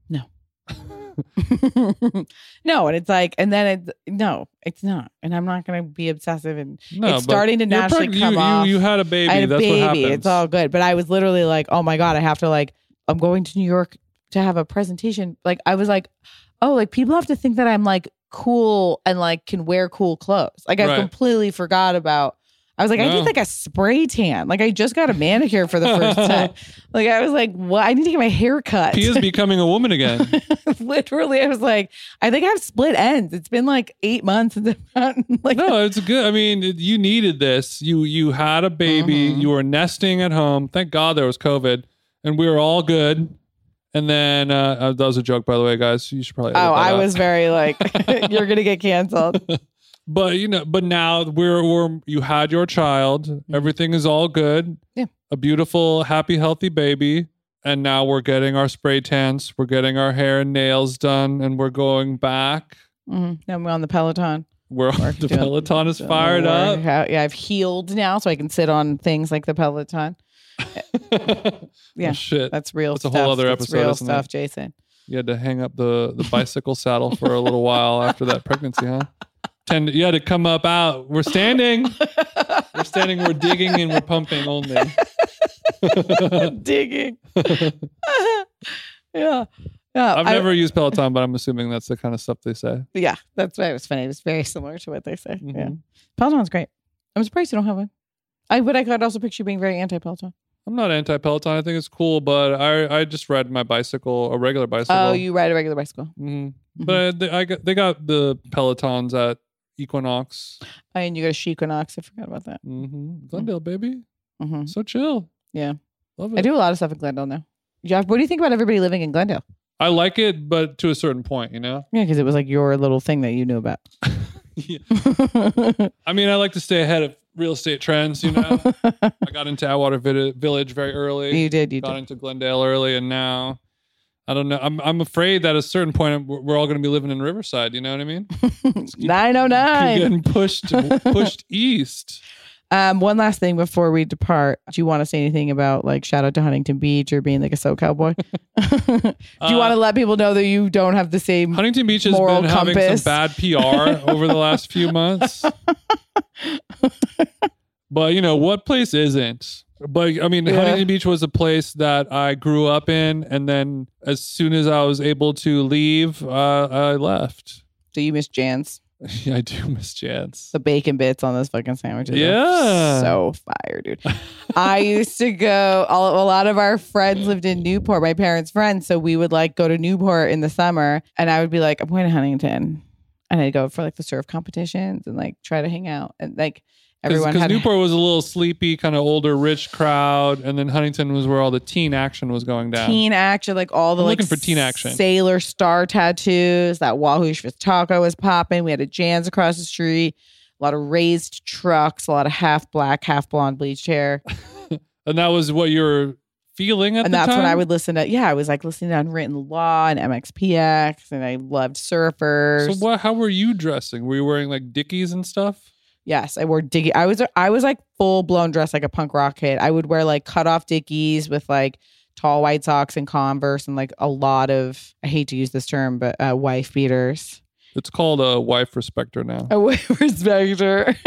No, and it's like, and then it, no, it's not. And I'm not going to be obsessive. And No, it's but starting to you're naturally preg- come you, off. You, you had a baby. I had a That's baby. what happens. It's all good. But I was literally like, oh my God, I have to like, I'm going to New York to have a presentation. Like, I was like, oh, like people have to think that I'm like cool and like can wear cool clothes. Like, I Right. completely forgot about. I was like, I No. need like a spray tan. Like, I just got a manicure for the first time. Like, I was like, what? I need to get my hair cut. Pia's becoming a woman again. Literally, I was like, I think I have split ends. It's been like eight months since I've gotten like, No, it's good. I mean, it- you needed this. You you had a baby. Mhm. You were nesting at home. Thank God there was COVID, and we were all good. And then uh, uh, that was a joke, by the way, guys. You should probably. edit oh, that I out. was very like, you're gonna get canceled. But you know, but now we're we're you had your child. Mm-hmm. Everything is all good. Yeah. A beautiful, happy, healthy baby. And now we're getting our spray tans. We're getting our hair and nails done, and we're going back. Mm-hmm. Now we're on the Peloton. We're on, the doing, Peloton is fired up. Yeah, I've healed now, so I can sit on things like the Peloton. Yeah, oh, shit. That's real. That's stuff. a whole other That's episode. real isn't stuff, it? Jason. You had to hang up the the bicycle saddle for a little while after that pregnancy, huh? Tend you had to come up out. We're standing. We're standing. We're digging and we're pumping only. Digging. Yeah. Yeah. I've I, never used Peloton, but I'm assuming that's the kind of stuff they say. Yeah, that's why it was funny. It was very similar to what they say. Mm-hmm. Yeah. Peloton's great. I'm surprised you don't have one. I but I could also picture you being very anti-Peloton. I'm not anti-Peloton. I think it's cool, but I, I just ride my bicycle, a regular bicycle. Oh, you ride a regular bicycle. Mm-hmm. Mm-hmm. But they, I got, they got the Pelotons at Equinox. Oh, and you got a Shequinox. I forgot about that. Mm-hmm. Glendale, baby. Mm-hmm. So chill. Yeah. Love it. I do a lot of stuff in Glendale now. Jeff, what do you think about everybody living in Glendale? I like it, but to a certain point, you know? Yeah, because it was like your little thing that you knew about. Yeah. I mean, I like to stay ahead of real estate trends, you know? I got into Atwater Village very early. You did, you got did. into Glendale early, and now, I don't know. I'm I'm afraid that at a certain point, we're all going to be living in Riverside, you know what I mean? nine oh nine. Keep getting pushed, pushed east. Um, one last thing before we depart. Do you want to say anything about like shout out to Huntington Beach or being like a SoCal boy? Do you uh, want to let people know that you don't have the same Huntington Beach has moral been compass? having some bad P R over the last few months. But you know, what place isn't? But I mean, yeah. Huntington Beach was a place that I grew up in, and then as soon as I was able to leave, uh, I left. Do you miss Jan's? Yeah, I do miss Jan's. The bacon bits on those fucking sandwiches. Yeah. So fire, dude. I used to go, all, a lot of our friends lived in Newport, my parents' friends. So we would like go to Newport in the summer, and I would be like, I'm going to Huntington. And I'd go for like the surf competitions and like try to hang out. And like everyone Cause, had. Because Newport was a little sleepy, kind of older, rich crowd. And then Huntington was where all the teen action was going down. Teen action, like all the I'm like looking for teen action. Sailor Star tattoos. That Wahoo Schwitz taco was popping. We had a Jan's across the street. A lot of raised trucks. A lot of half black, half blonde bleached hair. And that was what you were feeling at and the that's time? when I would listen to, yeah, I was like listening to Unwritten Law and M X P X, and I loved surfers. So what? How were you dressing? Were you wearing like Dickies and stuff? Yes, I wore Dickies. I was I was like full blown dressed like a punk rock kid. I would wear like cut off Dickies with like tall white socks and Converse and like a lot of, I hate to use this term, but uh, wife beaters. It's called a wife respecter now. A wife respecter.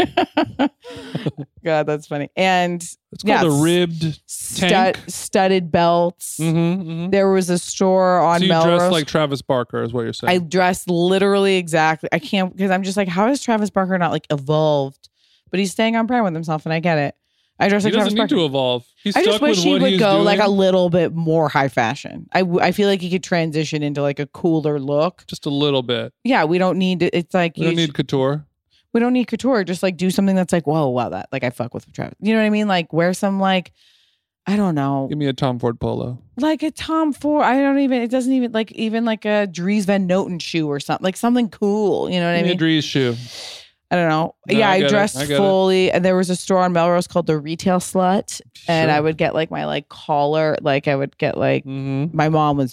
God, that's funny. And it's called yeah, a ribbed stud, tank. studded belts. Mm-hmm, mm-hmm. There was a store on so you Melrose. dressed like Travis Barker is what you're saying. I dressed literally exactly. I can't, because I'm just like, how has Travis Barker not like evolved? But he's staying on brand with himself, and I get it. I dress like he doesn't Travis need Barker. to evolve. He's I just stuck wish with he what would he's go doing. like a little bit more high fashion. I, w- I feel like he could transition into like a cooler look. Just a little bit. Yeah, we don't need to, it's like We don't you need sh- couture. we don't need couture. Just like do something that's like, whoa, wow, that like I fuck with Travis. You know what I mean? Like wear some like, I don't know, Give me a Tom Ford polo. like a Tom Ford. I don't even. It doesn't even like even like a Dries Van Noten shoe or something. Like something cool. You know what Give I me mean? a Dries shoe. I don't know. No, yeah, I I, get it. dressed I get it. fully, and there was a store on Melrose called the Retail Slut, and Sure. I would get like my like collar, like I would get like Mm-hmm. my mom was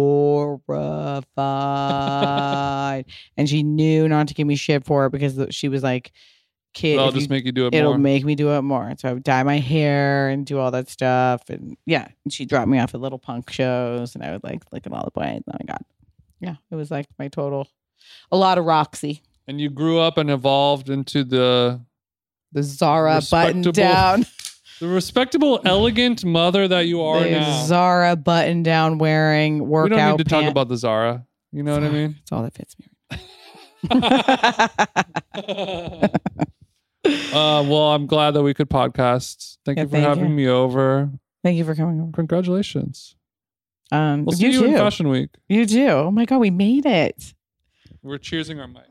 horrified, and she knew not to give me shit for it because she was like, "Kid, I'll if just you- make you do it it'll more. make me do it more." And so I would dye my hair and do all that stuff, and yeah, and she dropped me off at little punk shows, and I would like look at all the boys. Oh my god, yeah, it was like my total, a lot of Roxy. And you grew up and evolved into the The Zara button Respectable- down. the respectable, elegant mother that you are The now. Zara button down wearing we workout don't need to talk pant- about the Zara. You know what I mean? It's all that fits me. uh, well, I'm glad that we could podcast. Thank Yeah, you for thank having you. me over. Thank you for coming over. Congratulations. Um, We'll see you you, too. in Fashion Week. You too. Oh my god, we made it. We're cheersing our mic.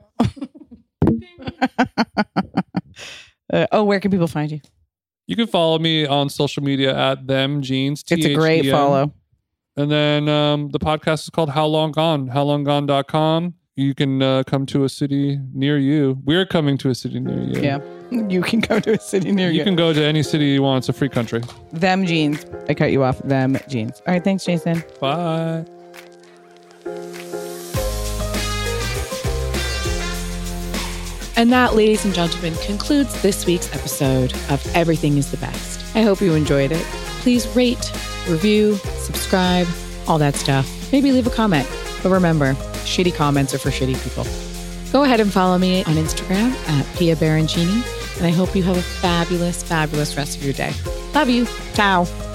uh, oh, where can people find you? You can follow me on social media at them jeans. It's a great follow. And then um, the podcast is called How Long Gone, how long gone dot com. you can uh, come to a city near you. We're coming to a city near you. Yeah. You can go to a city near you. You can go to any city you want. It's a free country. Them jeans. I cut you off. Them jeans. All right. Thanks, Jason. Bye. And that, ladies and gentlemen, concludes this week's episode of Everything is the Best. I hope you enjoyed it. Please rate, review, subscribe, all that stuff. Maybe leave a comment. But remember, shitty comments are for shitty people. Go ahead and follow me on Instagram at Pia Baroncini. And I hope you have a fabulous, fabulous rest of your day. Love you. Ciao.